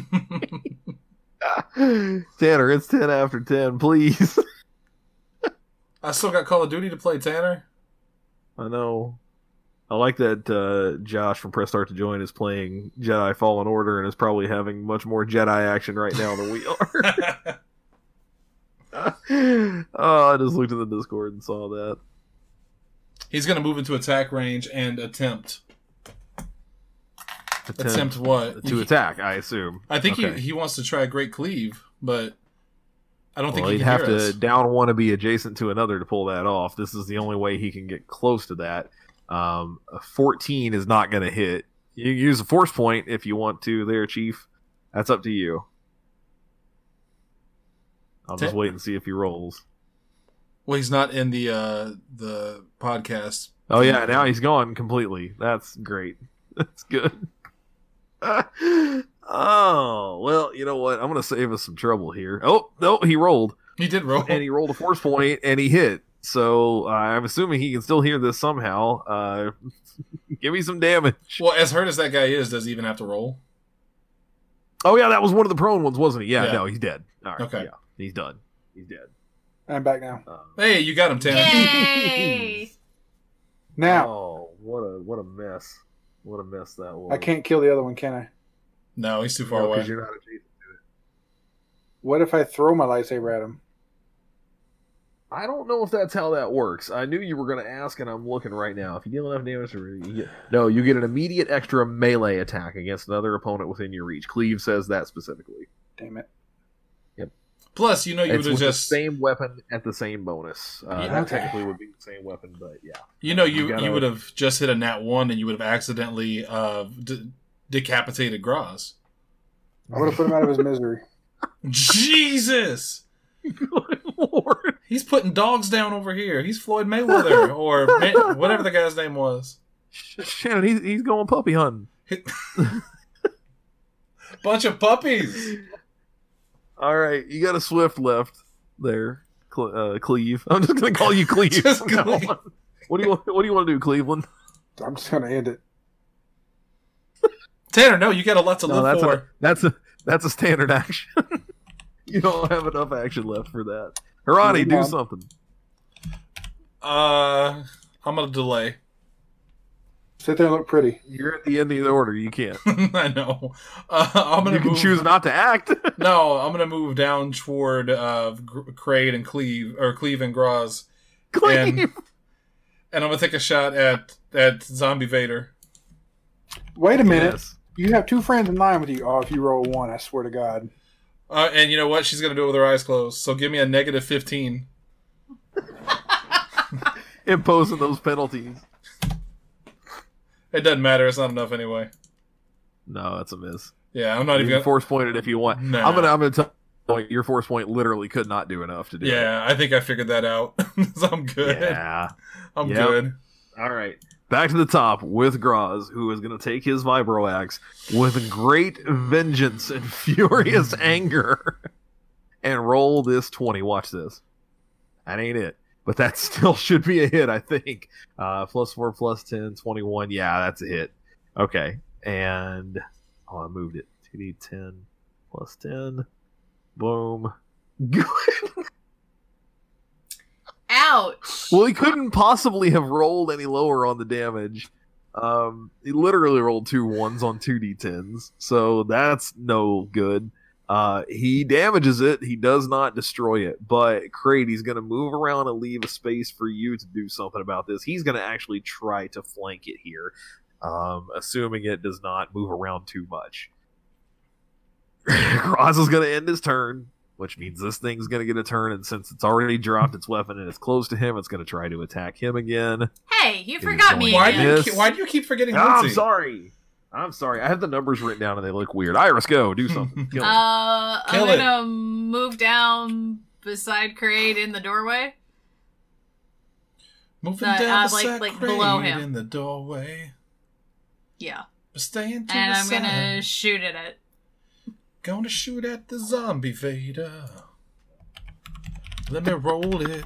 Tanner, it's 10 after 10, please. I still got Call of Duty to play, Tanner. I know. I like that Josh from Press Start to Join is playing Jedi Fallen Order and is probably having much more Jedi action right now than we are. Oh, I just looked at the Discord and saw that. He's going to move into attack range and attempt what? To attack, I assume. I think Okay. he wants to try a Great Cleave, but I don't think Well, he he'd can have hear to us. down one to be adjacent to another to pull that off. This is the only way he can get close to that. A 14 is not going to hit. You can use a force point if you want to there, Chief. That's up to you. I'll just wait and see if he rolls. Well, he's not in the podcast. Oh, yeah, now he's gone completely. That's great. That's good. Oh, well, you know what? I'm going to save us some trouble here. Oh, no, he rolled. He did roll. And he rolled a force point, and he hit. So I'm assuming he can still hear this somehow. Give me some damage. Well, as hurt as that guy is, does he even have to roll? Oh, yeah, that was one of the prone ones, wasn't he? Yeah, Yeah. no, he's dead. All right, Okay. yeah, he's done. He's dead. I'm back now. Hey, you got him, Tanner. Yay! Now, Oh, what a mess. What a mess that was. I can't kill the other one, can I? No, he's too far No, away. 'cause you're not adjacent to it. What if I throw my lightsaber at him? I don't know if that's how that works. I knew you were going to ask, and I'm looking right now. If you deal enough damage, you get an immediate extra melee attack against another opponent within your reach. Cleave says that specifically. Damn it. Plus, you know, you It's would have with just the same weapon at the same bonus. Yeah, That okay. technically would be the same weapon, but yeah. you know You gotta- you would have just hit a nat 1 and you would have accidentally decapitated Graz. I would have put him out of his misery. Jesus! Good Lord. He's putting dogs down over here. He's Floyd Mayweather or whatever the guy's name was. Shannon, he's going puppy hunting. Bunch of puppies. All right, you got a swift left there. Cleve. I'm just gonna call you Cleve. Just from now Cleve. on. What do you want to do, Cleveland? I'm just gonna end it. Tanner, no, you got a lot to No, live for. that's a standard action. You don't have enough action left for that. Hirani, do something. I'm gonna delay. Sit there and look pretty. You're at the end of the order. You can't. I know. I'm gonna You can move. choose not to act. No, I'm gonna move down toward Kraid and Cleve and Groz, Cleve. and I'm gonna take a shot at Zombie Vader. Wait a minute. Yes. You have 2 friends in line with you. Oh, if you roll 1, I swear to God. And you know what? She's gonna do it with her eyes closed. So give me a -15. Imposing those penalties. It doesn't matter. It's not enough anyway. No, that's a miss. Yeah, I'm not You even can gonna. force point it if you want. No. I'm gonna tell you, your force point literally could not do enough to do it. Yeah, I think I figured that out. So I'm good. Yeah. I'm Yep. good. All right. Back to the top with Groz, who is going to take his Vibro Axe with great vengeance and furious anger and roll this 20. Watch this. That ain't it. But that still should be a hit, I think. +4, +10, 21. Yeah, that's a hit. Okay. And, I moved it. 2d10 +10. Boom. Good. Ouch. Well, he couldn't possibly have rolled any lower on the damage. He literally rolled 2 1s on 2d10s, so that's no good. He damages it. He does not destroy it. But Kraid, he's going to move around and leave a space for you to do something about this. He's going to actually try to flank it here, assuming it does not move around too much. Groz is going to end his turn, which means this thing's going to get a turn, and since it's already dropped its weapon and it's close to him, it's going to try to attack him again. Hey, you It forgot is me going again. Yes. Why do you keep forgetting I'm Lindsay? sorry. I have the numbers written down and they look weird. Iris, go. Do something. Kill him. I'm Kill it. gonna move down beside Kraid in the doorway. Moving No, down like below Kraid him. in the doorway. Yeah. Staying to And the I'm side. gonna shoot at it. Gonna shoot at the zombie Vader. Let me roll it.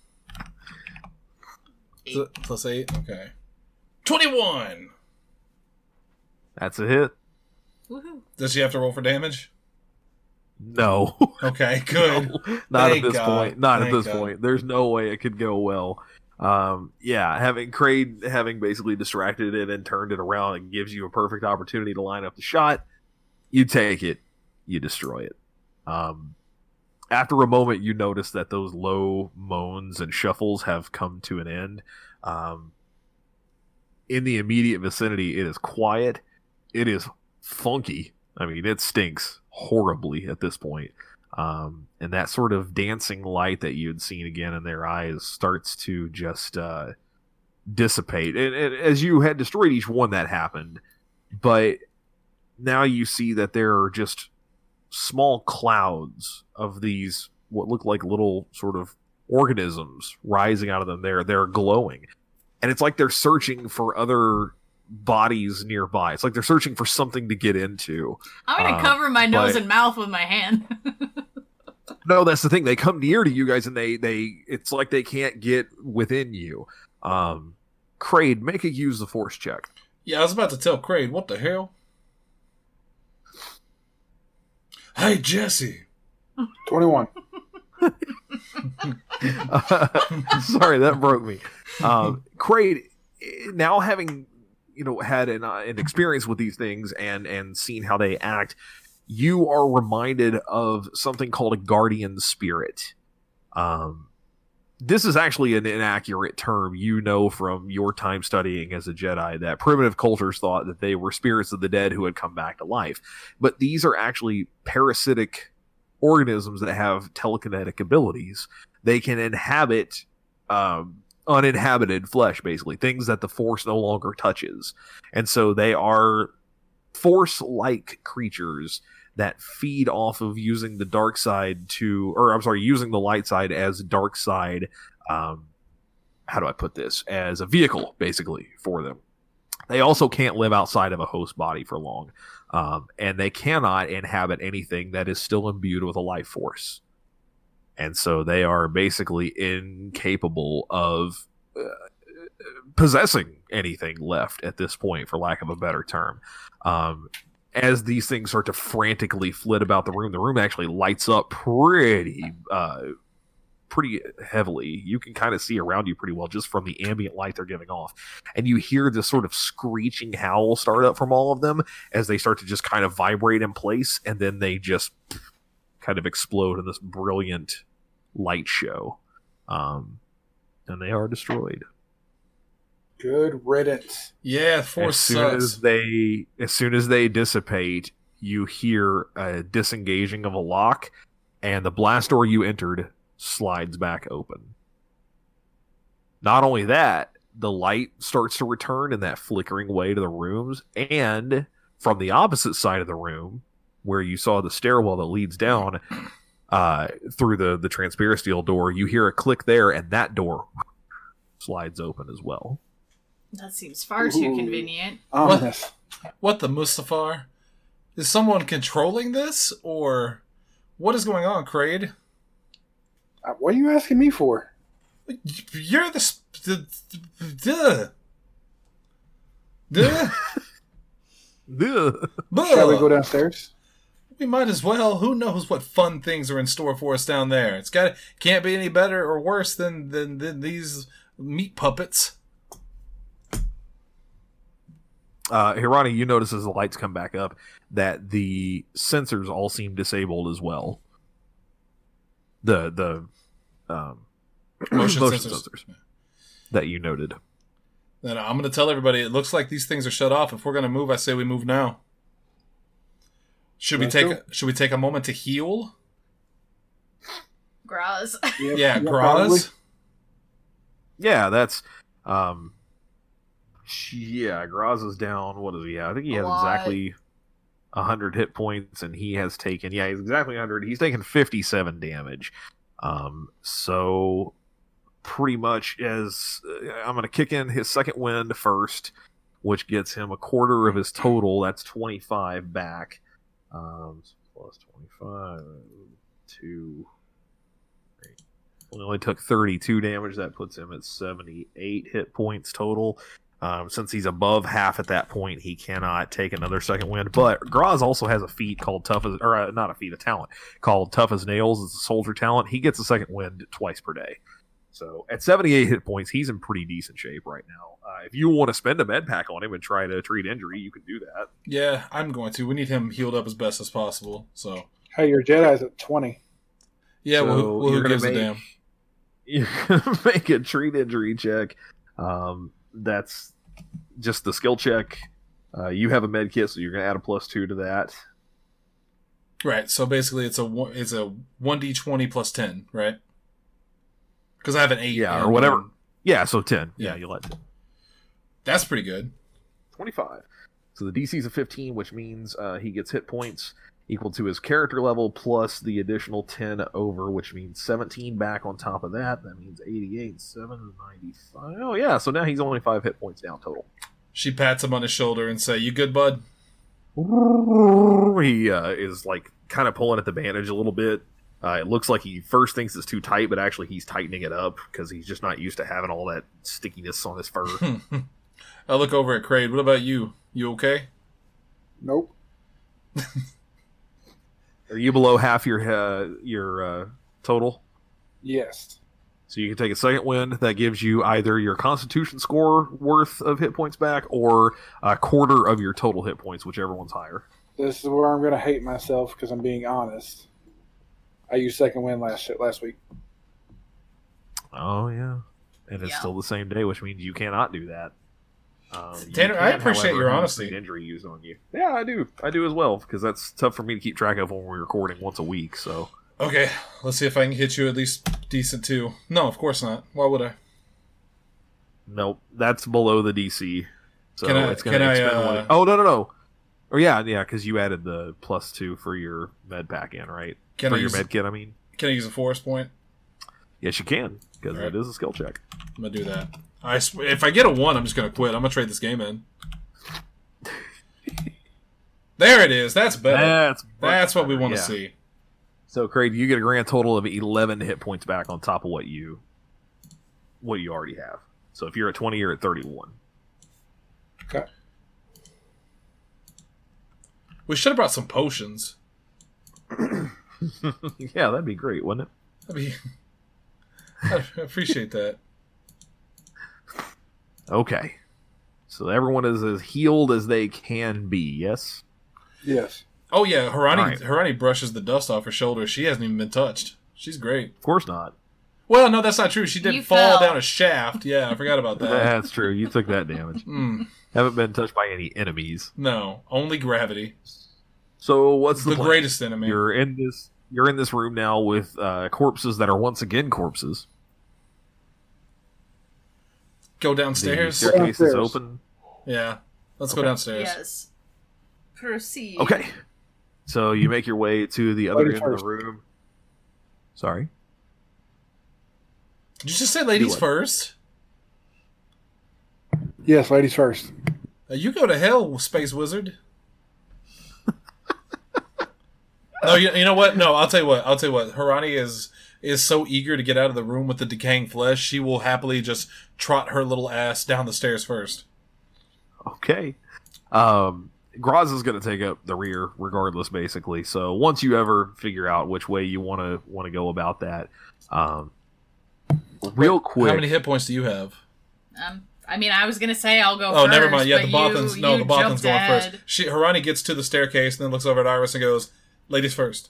+8. Okay. 21. That's a hit. Woohoo. Does she have to roll for damage? No. Okay, good. Not Thank at this God. point. Not at Thank this God. point. There's no way it could go well. Yeah, having Kraid having basically distracted it and turned it around and gives you a perfect opportunity to line up the shot. You take it, you destroy it. After a moment, you notice that those low moans and shuffles have come to an end. In the immediate vicinity, it is quiet. It is funky. I mean, it stinks horribly at this point. And that sort of dancing light that you had seen again in their eyes starts to just dissipate. And as you had destroyed each one, that happened. But now you see that there are just small clouds of these, what look like little sort of organisms rising out of them. They're glowing. And it's like they're searching for other bodies nearby. It's like they're searching for something to get into. I'm gonna cover my nose but- and mouth with my hand. No, that's the thing. They come near to you guys, and they it's like they can't get within you. Kraid, make a use the force check. Yeah, I was about to tell Kraid, what the hell? Hey, Jesse. 21. Sorry, that broke me. Kraid, now having had an experience with these things and seen how they act, you are reminded of something called a guardian spirit. This is actually an inaccurate term. You know from your time studying as a Jedi that primitive cultures thought that they were spirits of the dead who had come back to life. But these are actually parasitic organisms that have telekinetic abilities. They can inhabit uninhabited flesh, basically, things that the Force no longer touches. And so they are Force-like creatures that feed off of using the dark side using the light side as dark side, how do I put this? As a vehicle, basically, for them. They also can't live outside of a host body for long. And they cannot inhabit anything that is still imbued with a life force. And so they are basically incapable of possessing anything left at this point, for lack of a better term. As these things start to frantically flit about the room actually lights up pretty heavily. You can kind of see around you pretty well just from the ambient light they're giving off. And you hear this sort of screeching howl start up from all of them as they start to just kind of vibrate in place, and then they just kind of explode in this brilliant light show. And they are destroyed. Good riddance. Yeah, Force sucks. As soon as they dissipate, you hear a disengaging of a lock, and the blast door you entered slides back open. Not only that, the light starts to return in that flickering way to the rooms, and from the opposite side of the room, where you saw the stairwell that leads down through the transparisteel door, you hear a click there, and that door slides open as well. That seems far too convenient. What the Mustafar? Is someone controlling this, or what is going on, Kraid? What are you asking me for? You're the Shall we go downstairs? We might as well. Who knows what fun things are in store for us down there? Can't be any better or worse than these meat puppets. Hirani, you notice as the lights come back up that the sensors all seem disabled as well. The motion sensors that you noted. Then I'm going to tell everybody, it looks like these things are shut off. If we're going to move, I say we move now. Should we take a moment to heal? Graz. Yeah, Graz. Probably. Yeah, that's Graz is down. What is he at? I think he has exactly 100 hit points, and he has taken he's exactly 100. He's taken 57 damage. So pretty much as I'm going to kick in his second wind first, which gets him a quarter of his total. That's 25 back. Plus 25 2. He only took 32 damage. That puts him at 78 hit points total. Since he's above half at that point, he cannot take another second wind. But Graz also has a feat called Tough as, or not a feat, a talent called Tough as Nails. It's a soldier talent. He gets a second wind twice per day. So at 78 hit points, he's in pretty decent shape right now. If you want to spend a med pack on him and try to treat injury, you can do that. Yeah, I'm going to. We need him healed up as best as possible. So hey, your Jedi's at 20. Yeah, so who gives a damn? You're gonna make a treat injury check. That's just the skill check. You have a med kit, so you're going to add a +2 to that. Right. So basically, it's a 1d20 plus 10, right? Because I have an 8. Yeah, or whatever. Yeah, so 10. Yeah, you'll let 10. That's pretty good. 25. So the DC is a 15, which means he gets hit points equal to his character level plus the additional 10 over, which means 17 back on top of that. That means 88, 7, 95. Oh, yeah, so now he's only 5 hit points down total. She pats him on his shoulder and say, "You good, bud?" He is, like, kind of pulling at the bandage a little bit. It looks like he first thinks it's too tight, but actually he's tightening it up because he's just not used to having all that stickiness on his fur. I look over at Kraid. What about you? You okay? Nope. Are you below half your total? Yes. So you can take a second wind. That gives you either your Constitution score worth of hit points back or a quarter of your total hit points, whichever one's higher. This is where I'm going to hate myself because I'm being honest. I used second wind last week. Oh, yeah. And it's still the same day, which means you cannot do that. Tanner, I appreciate your honesty. Injury used on you. Yeah, I do. I do as well, because that's tough for me to keep track of when we're recording once a week. So okay, let's see if I can hit you at least decent too. No, of course not. Why would I? Nope, that's below the DC. So it's going to expend one. Oh, no. Or yeah, because you added the +2 for your med pack in, right? For your med kit, I mean. Can I use a force point? Yes, you can, because it is a skill check. I'm going to do that. If I get a 1, I'm just going to quit. I'm going to trade this game in. There it is. That's better. That's what we want to see. So, Craig, you get a grand total of 11 hit points back on top of what you already have. So, if you're at 20, you're at 31. Okay. We should have brought some potions. Yeah, that'd be great, wouldn't it? I appreciate that. Okay. So everyone is as healed as they can be, yes? Yes. Oh yeah, Right. Harani brushes the dust off her shoulders. She hasn't even been touched. She's great. Of course not. Well, no, that's not true. She did You fall fell. down a shaft. Yeah, I forgot about that. That's true. You took that damage. Mm, Haven't been touched by any enemies. no, only gravity. So what's the The plan? greatest enemy. You're in this room now with corpses that are once again corpses. Go The downstairs. staircase is Downstairs. open. Yeah, let's go Okay. downstairs. Yes. Proceed. Okay. So you make your way to the other Ladies end of first. the room. Sorry. Did you just say ladies what? first? Yes, ladies first. You go to hell, space wizard. No, you know what? No, I'll tell you what. Harani is so eager to get out of the room with the decaying flesh, she will happily just trot her little ass down the stairs first. Okay. Graz is going to take up the rear regardless, basically. So once you ever figure out which way you want to go about that, real quick. How many hit points do you have? I mean, I was gonna say I'll go Oh, first. never mind. Yeah, but the Bothan's you the Bothan's jumped going ahead. first. Harani gets to the staircase and then looks over at Iris and goes, "Ladies first."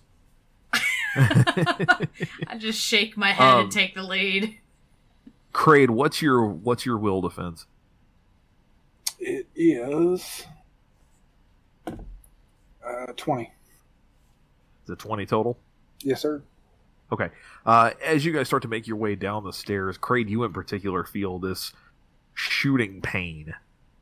I just shake my head Um, and take the lead. Kraid, what's your will defense? It is 20. Is it 20 total? Yes, sir. Okay. As you guys start to make your way down the stairs, Kraid, you in particular feel this shooting pain.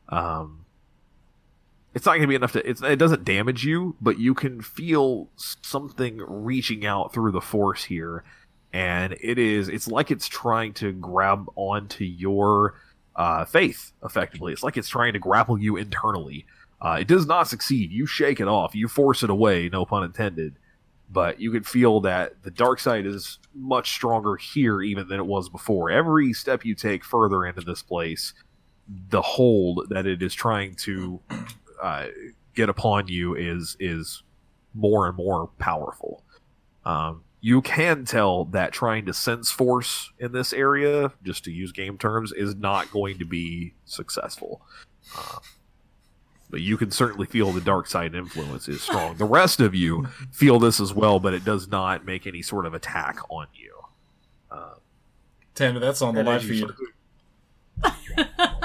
It's not going to be enough it doesn't damage you, but you can feel something reaching out through the force here, and it's like it's trying to grab onto your faith, effectively. It's like it's trying to grapple you internally. It does not succeed. You shake it off. You force it away, no pun intended. But you can feel that the dark side is much stronger here even than it was before. Every step you take further into this place, the hold that it is trying to get upon you is more and more powerful. You can tell that trying to sense force in this area, just to use game terms, is not going to be successful. But you can certainly feel the dark side influence is strong. The rest of you feel this as well, but it does not make any sort of attack on you. Tanner, that's on the And live as you feed.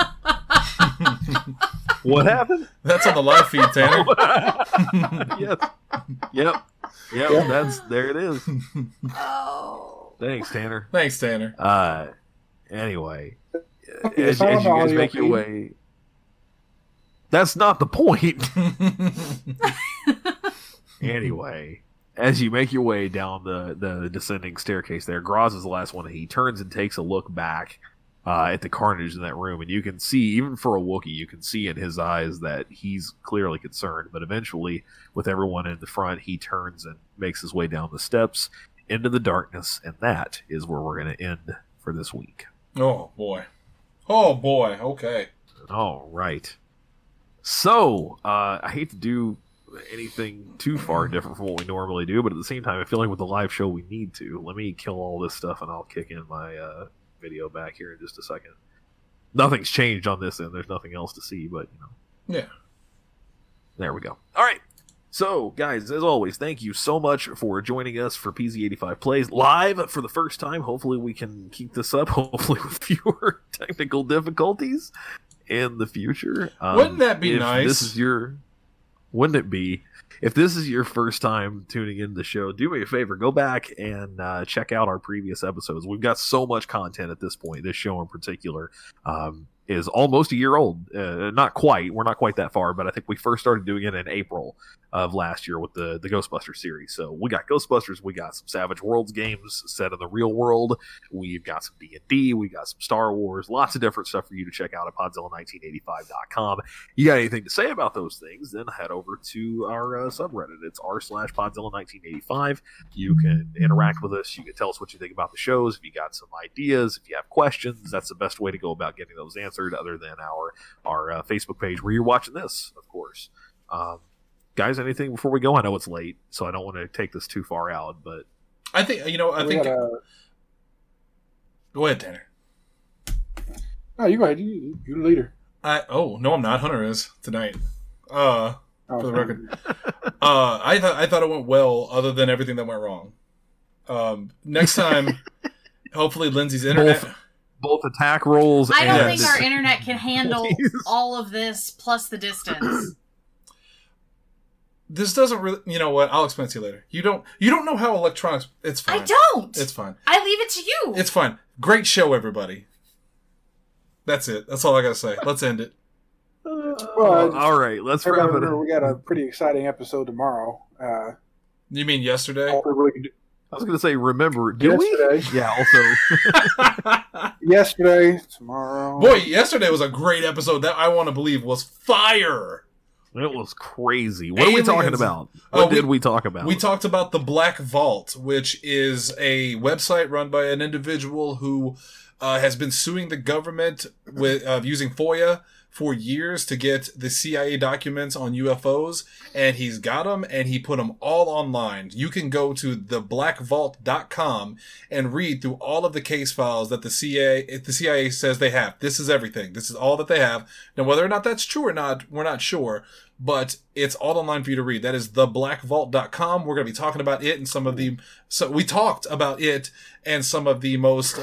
What happened? That's on the live feed, Tanner. Yep. Yep. There it is. Oh. Thanks, Tanner. Thanks, Tanner. Anyway, It's as all you on the guys audio make your feed. way, that's not the point. Anyway, as you make your way down the descending staircase there, Graz is the last one. He turns and takes a look back at the carnage in that room, and you can see, even for a Wookiee, you can see in his eyes that he's clearly concerned. But eventually, with everyone in the front, he turns and makes his way down the steps into the darkness, and that is where we're going to end for this week. Oh boy. Oh boy. Okay. All right. So, I hate to do anything too far different from what we normally do, but at the same time, I feel like with the live show, we need to. Let me kill all this stuff, and I'll kick in my video back here in just a second. Nothing's changed on this end. There's nothing else to see, but, Yeah. there we go. All right. So, guys, as always, thank you so much for joining us for PZ85 Plays live for the first time. Hopefully we can keep this up, hopefully with fewer technical difficulties in the future. Wouldn't that be if nice? Wouldn't it be? If this is your first time tuning into the show, do me a favor, go back and check out our previous episodes. We've got so much content at this point, this show in particular. is almost a year old. Not quite. We're not quite that far, but I think we first started doing it in April of last year with the Ghostbusters series. So we got Ghostbusters, we got some Savage Worlds games set in the real world, we've got some D&D, we got some Star Wars, lots of different stuff for you to check out at Podzilla1985.com. You got anything to say about those things, then head over to our subreddit. It's r/Podzilla1985. You can interact with us. You can tell us what you think about the shows. If you got some ideas, if you have questions, that's the best way to go about getting those answered, other than our Facebook page where you're watching this, of course. Guys, anything before we go? I know it's late, so I don't want to take this too far out, but I think go ahead, Tanner. No, you go ahead. You're the leader. No, I'm not. Hunter is tonight. For the sorry. record, I thought it went well, other than everything that went wrong. Next time, hopefully Lindsay's internet. both attack rolls. I don't and think our internet can handle all of this plus the distance. This doesn't really. You know what? I'll explain to you later. You don't know how electronics. It's fine. I don't. It's fine. I leave it to you. It's fine. Great show, everybody. That's it. That's all I gotta say. Let's end it. All right, let's wrap it up. We got a pretty exciting episode tomorrow. You mean yesterday? Hopefully we can do I was going to say, remember, did yesterday. we? Yeah, also. Yesterday, tomorrow. Boy, yesterday was a great episode. That I want to believe was fire. It was crazy. What are we talking Aliens. about? What did we talk about? We talked about the Black Vault, which is a website run by an individual who has been suing the government with using FOIA for years to get the CIA documents on UFOs, and he's got them, and he put them all online. You can go to theblackvault.com and read through all of the case files that the CIA says they have. This is everything. This is all that they have. Now, whether or not that's true or not, we're not sure, but it's all online for you to read. That is theblackvault.com. We're going to be talking about it and we talked about it and some of the most,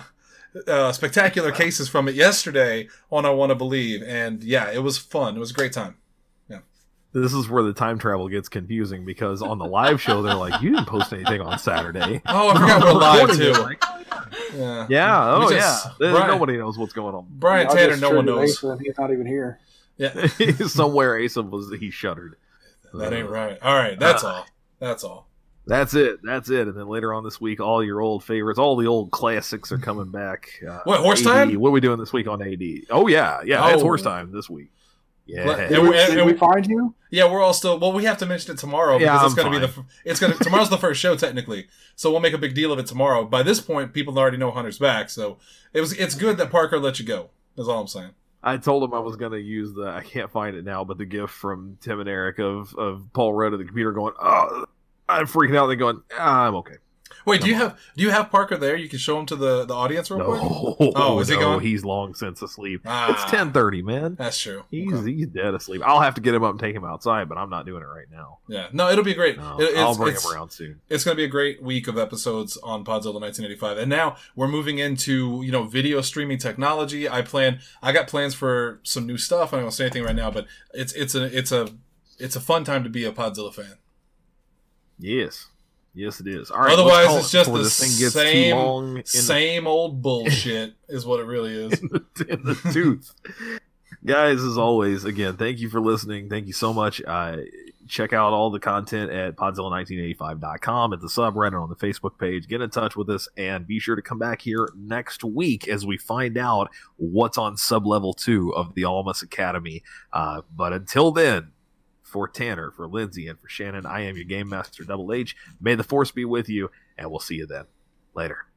spectacular cases from it yesterday on I Want to Believe. And yeah, it was fun. It was a great time. Yeah. This is where the time travel gets confusing, because on the live show, they're like, you didn't post anything on Saturday. Oh, I forgot we're live too. Like, Yeah. yeah. We Oh, just- yeah. Brian- Nobody knows what's going on. Brian I Tanner, just no one turned to knows. Asa and he's not even here. Yeah. Somewhere Asa he shuddered. That ain't right. All right. That's all. That's all. That's it. And then later on this week, all your old favorites, all the old classics are coming back. What, Horse AD. Time? What are we doing this week on AD? Oh, yeah. Yeah, it's Oh. Horse Time this week. Yeah. Let- Did we find you? Yeah, we're all still. Well, we have to mention it tomorrow because Yeah, it's going to I'm be tomorrow's the first show technically, so we'll make a big deal of it tomorrow. By this point, people already know Hunter's back, so it's good that Parker let you go. That's all I'm saying. I told him I was going to use I can't find it now, but the gif from Tim and Eric of Paul Rudd at the computer going, oh, I'm freaking out. They're going, I'm okay. Wait, do you have Parker there? You can show him to the audience real quick. No. Oh, is he going? He's long since asleep. Ah. It's 10:30, man. That's true. He's Okay. dead asleep. I'll have to get him up and take him outside, but I'm not doing it right now. Yeah, no, it'll be great. No, It's- I'll bring it's- him around soon. It's going to be a great week of episodes on Podzilla 1985. And now we're moving into, video streaming technology. I got plans for some new stuff. I don't want to say anything right now, but it's a fun time to be a Podzilla fan. Yes, it is. All right. Otherwise, let's call it's it just before the this thing gets too long same old bullshit is what it really is. in the tooth. Guys, as always, again, thank you for listening. Thank you so much. Check out all the content at Podzilla1985.com, at the subreddit, on the Facebook page. Get in touch with us, and be sure to come back here next week as we find out what's on sub-level 2 of the Almas Academy. But until then, for Tanner, for Lindsay, and for Shannon, I am your Game Master, Double H. May the Force be with you, and we'll see you then. Later.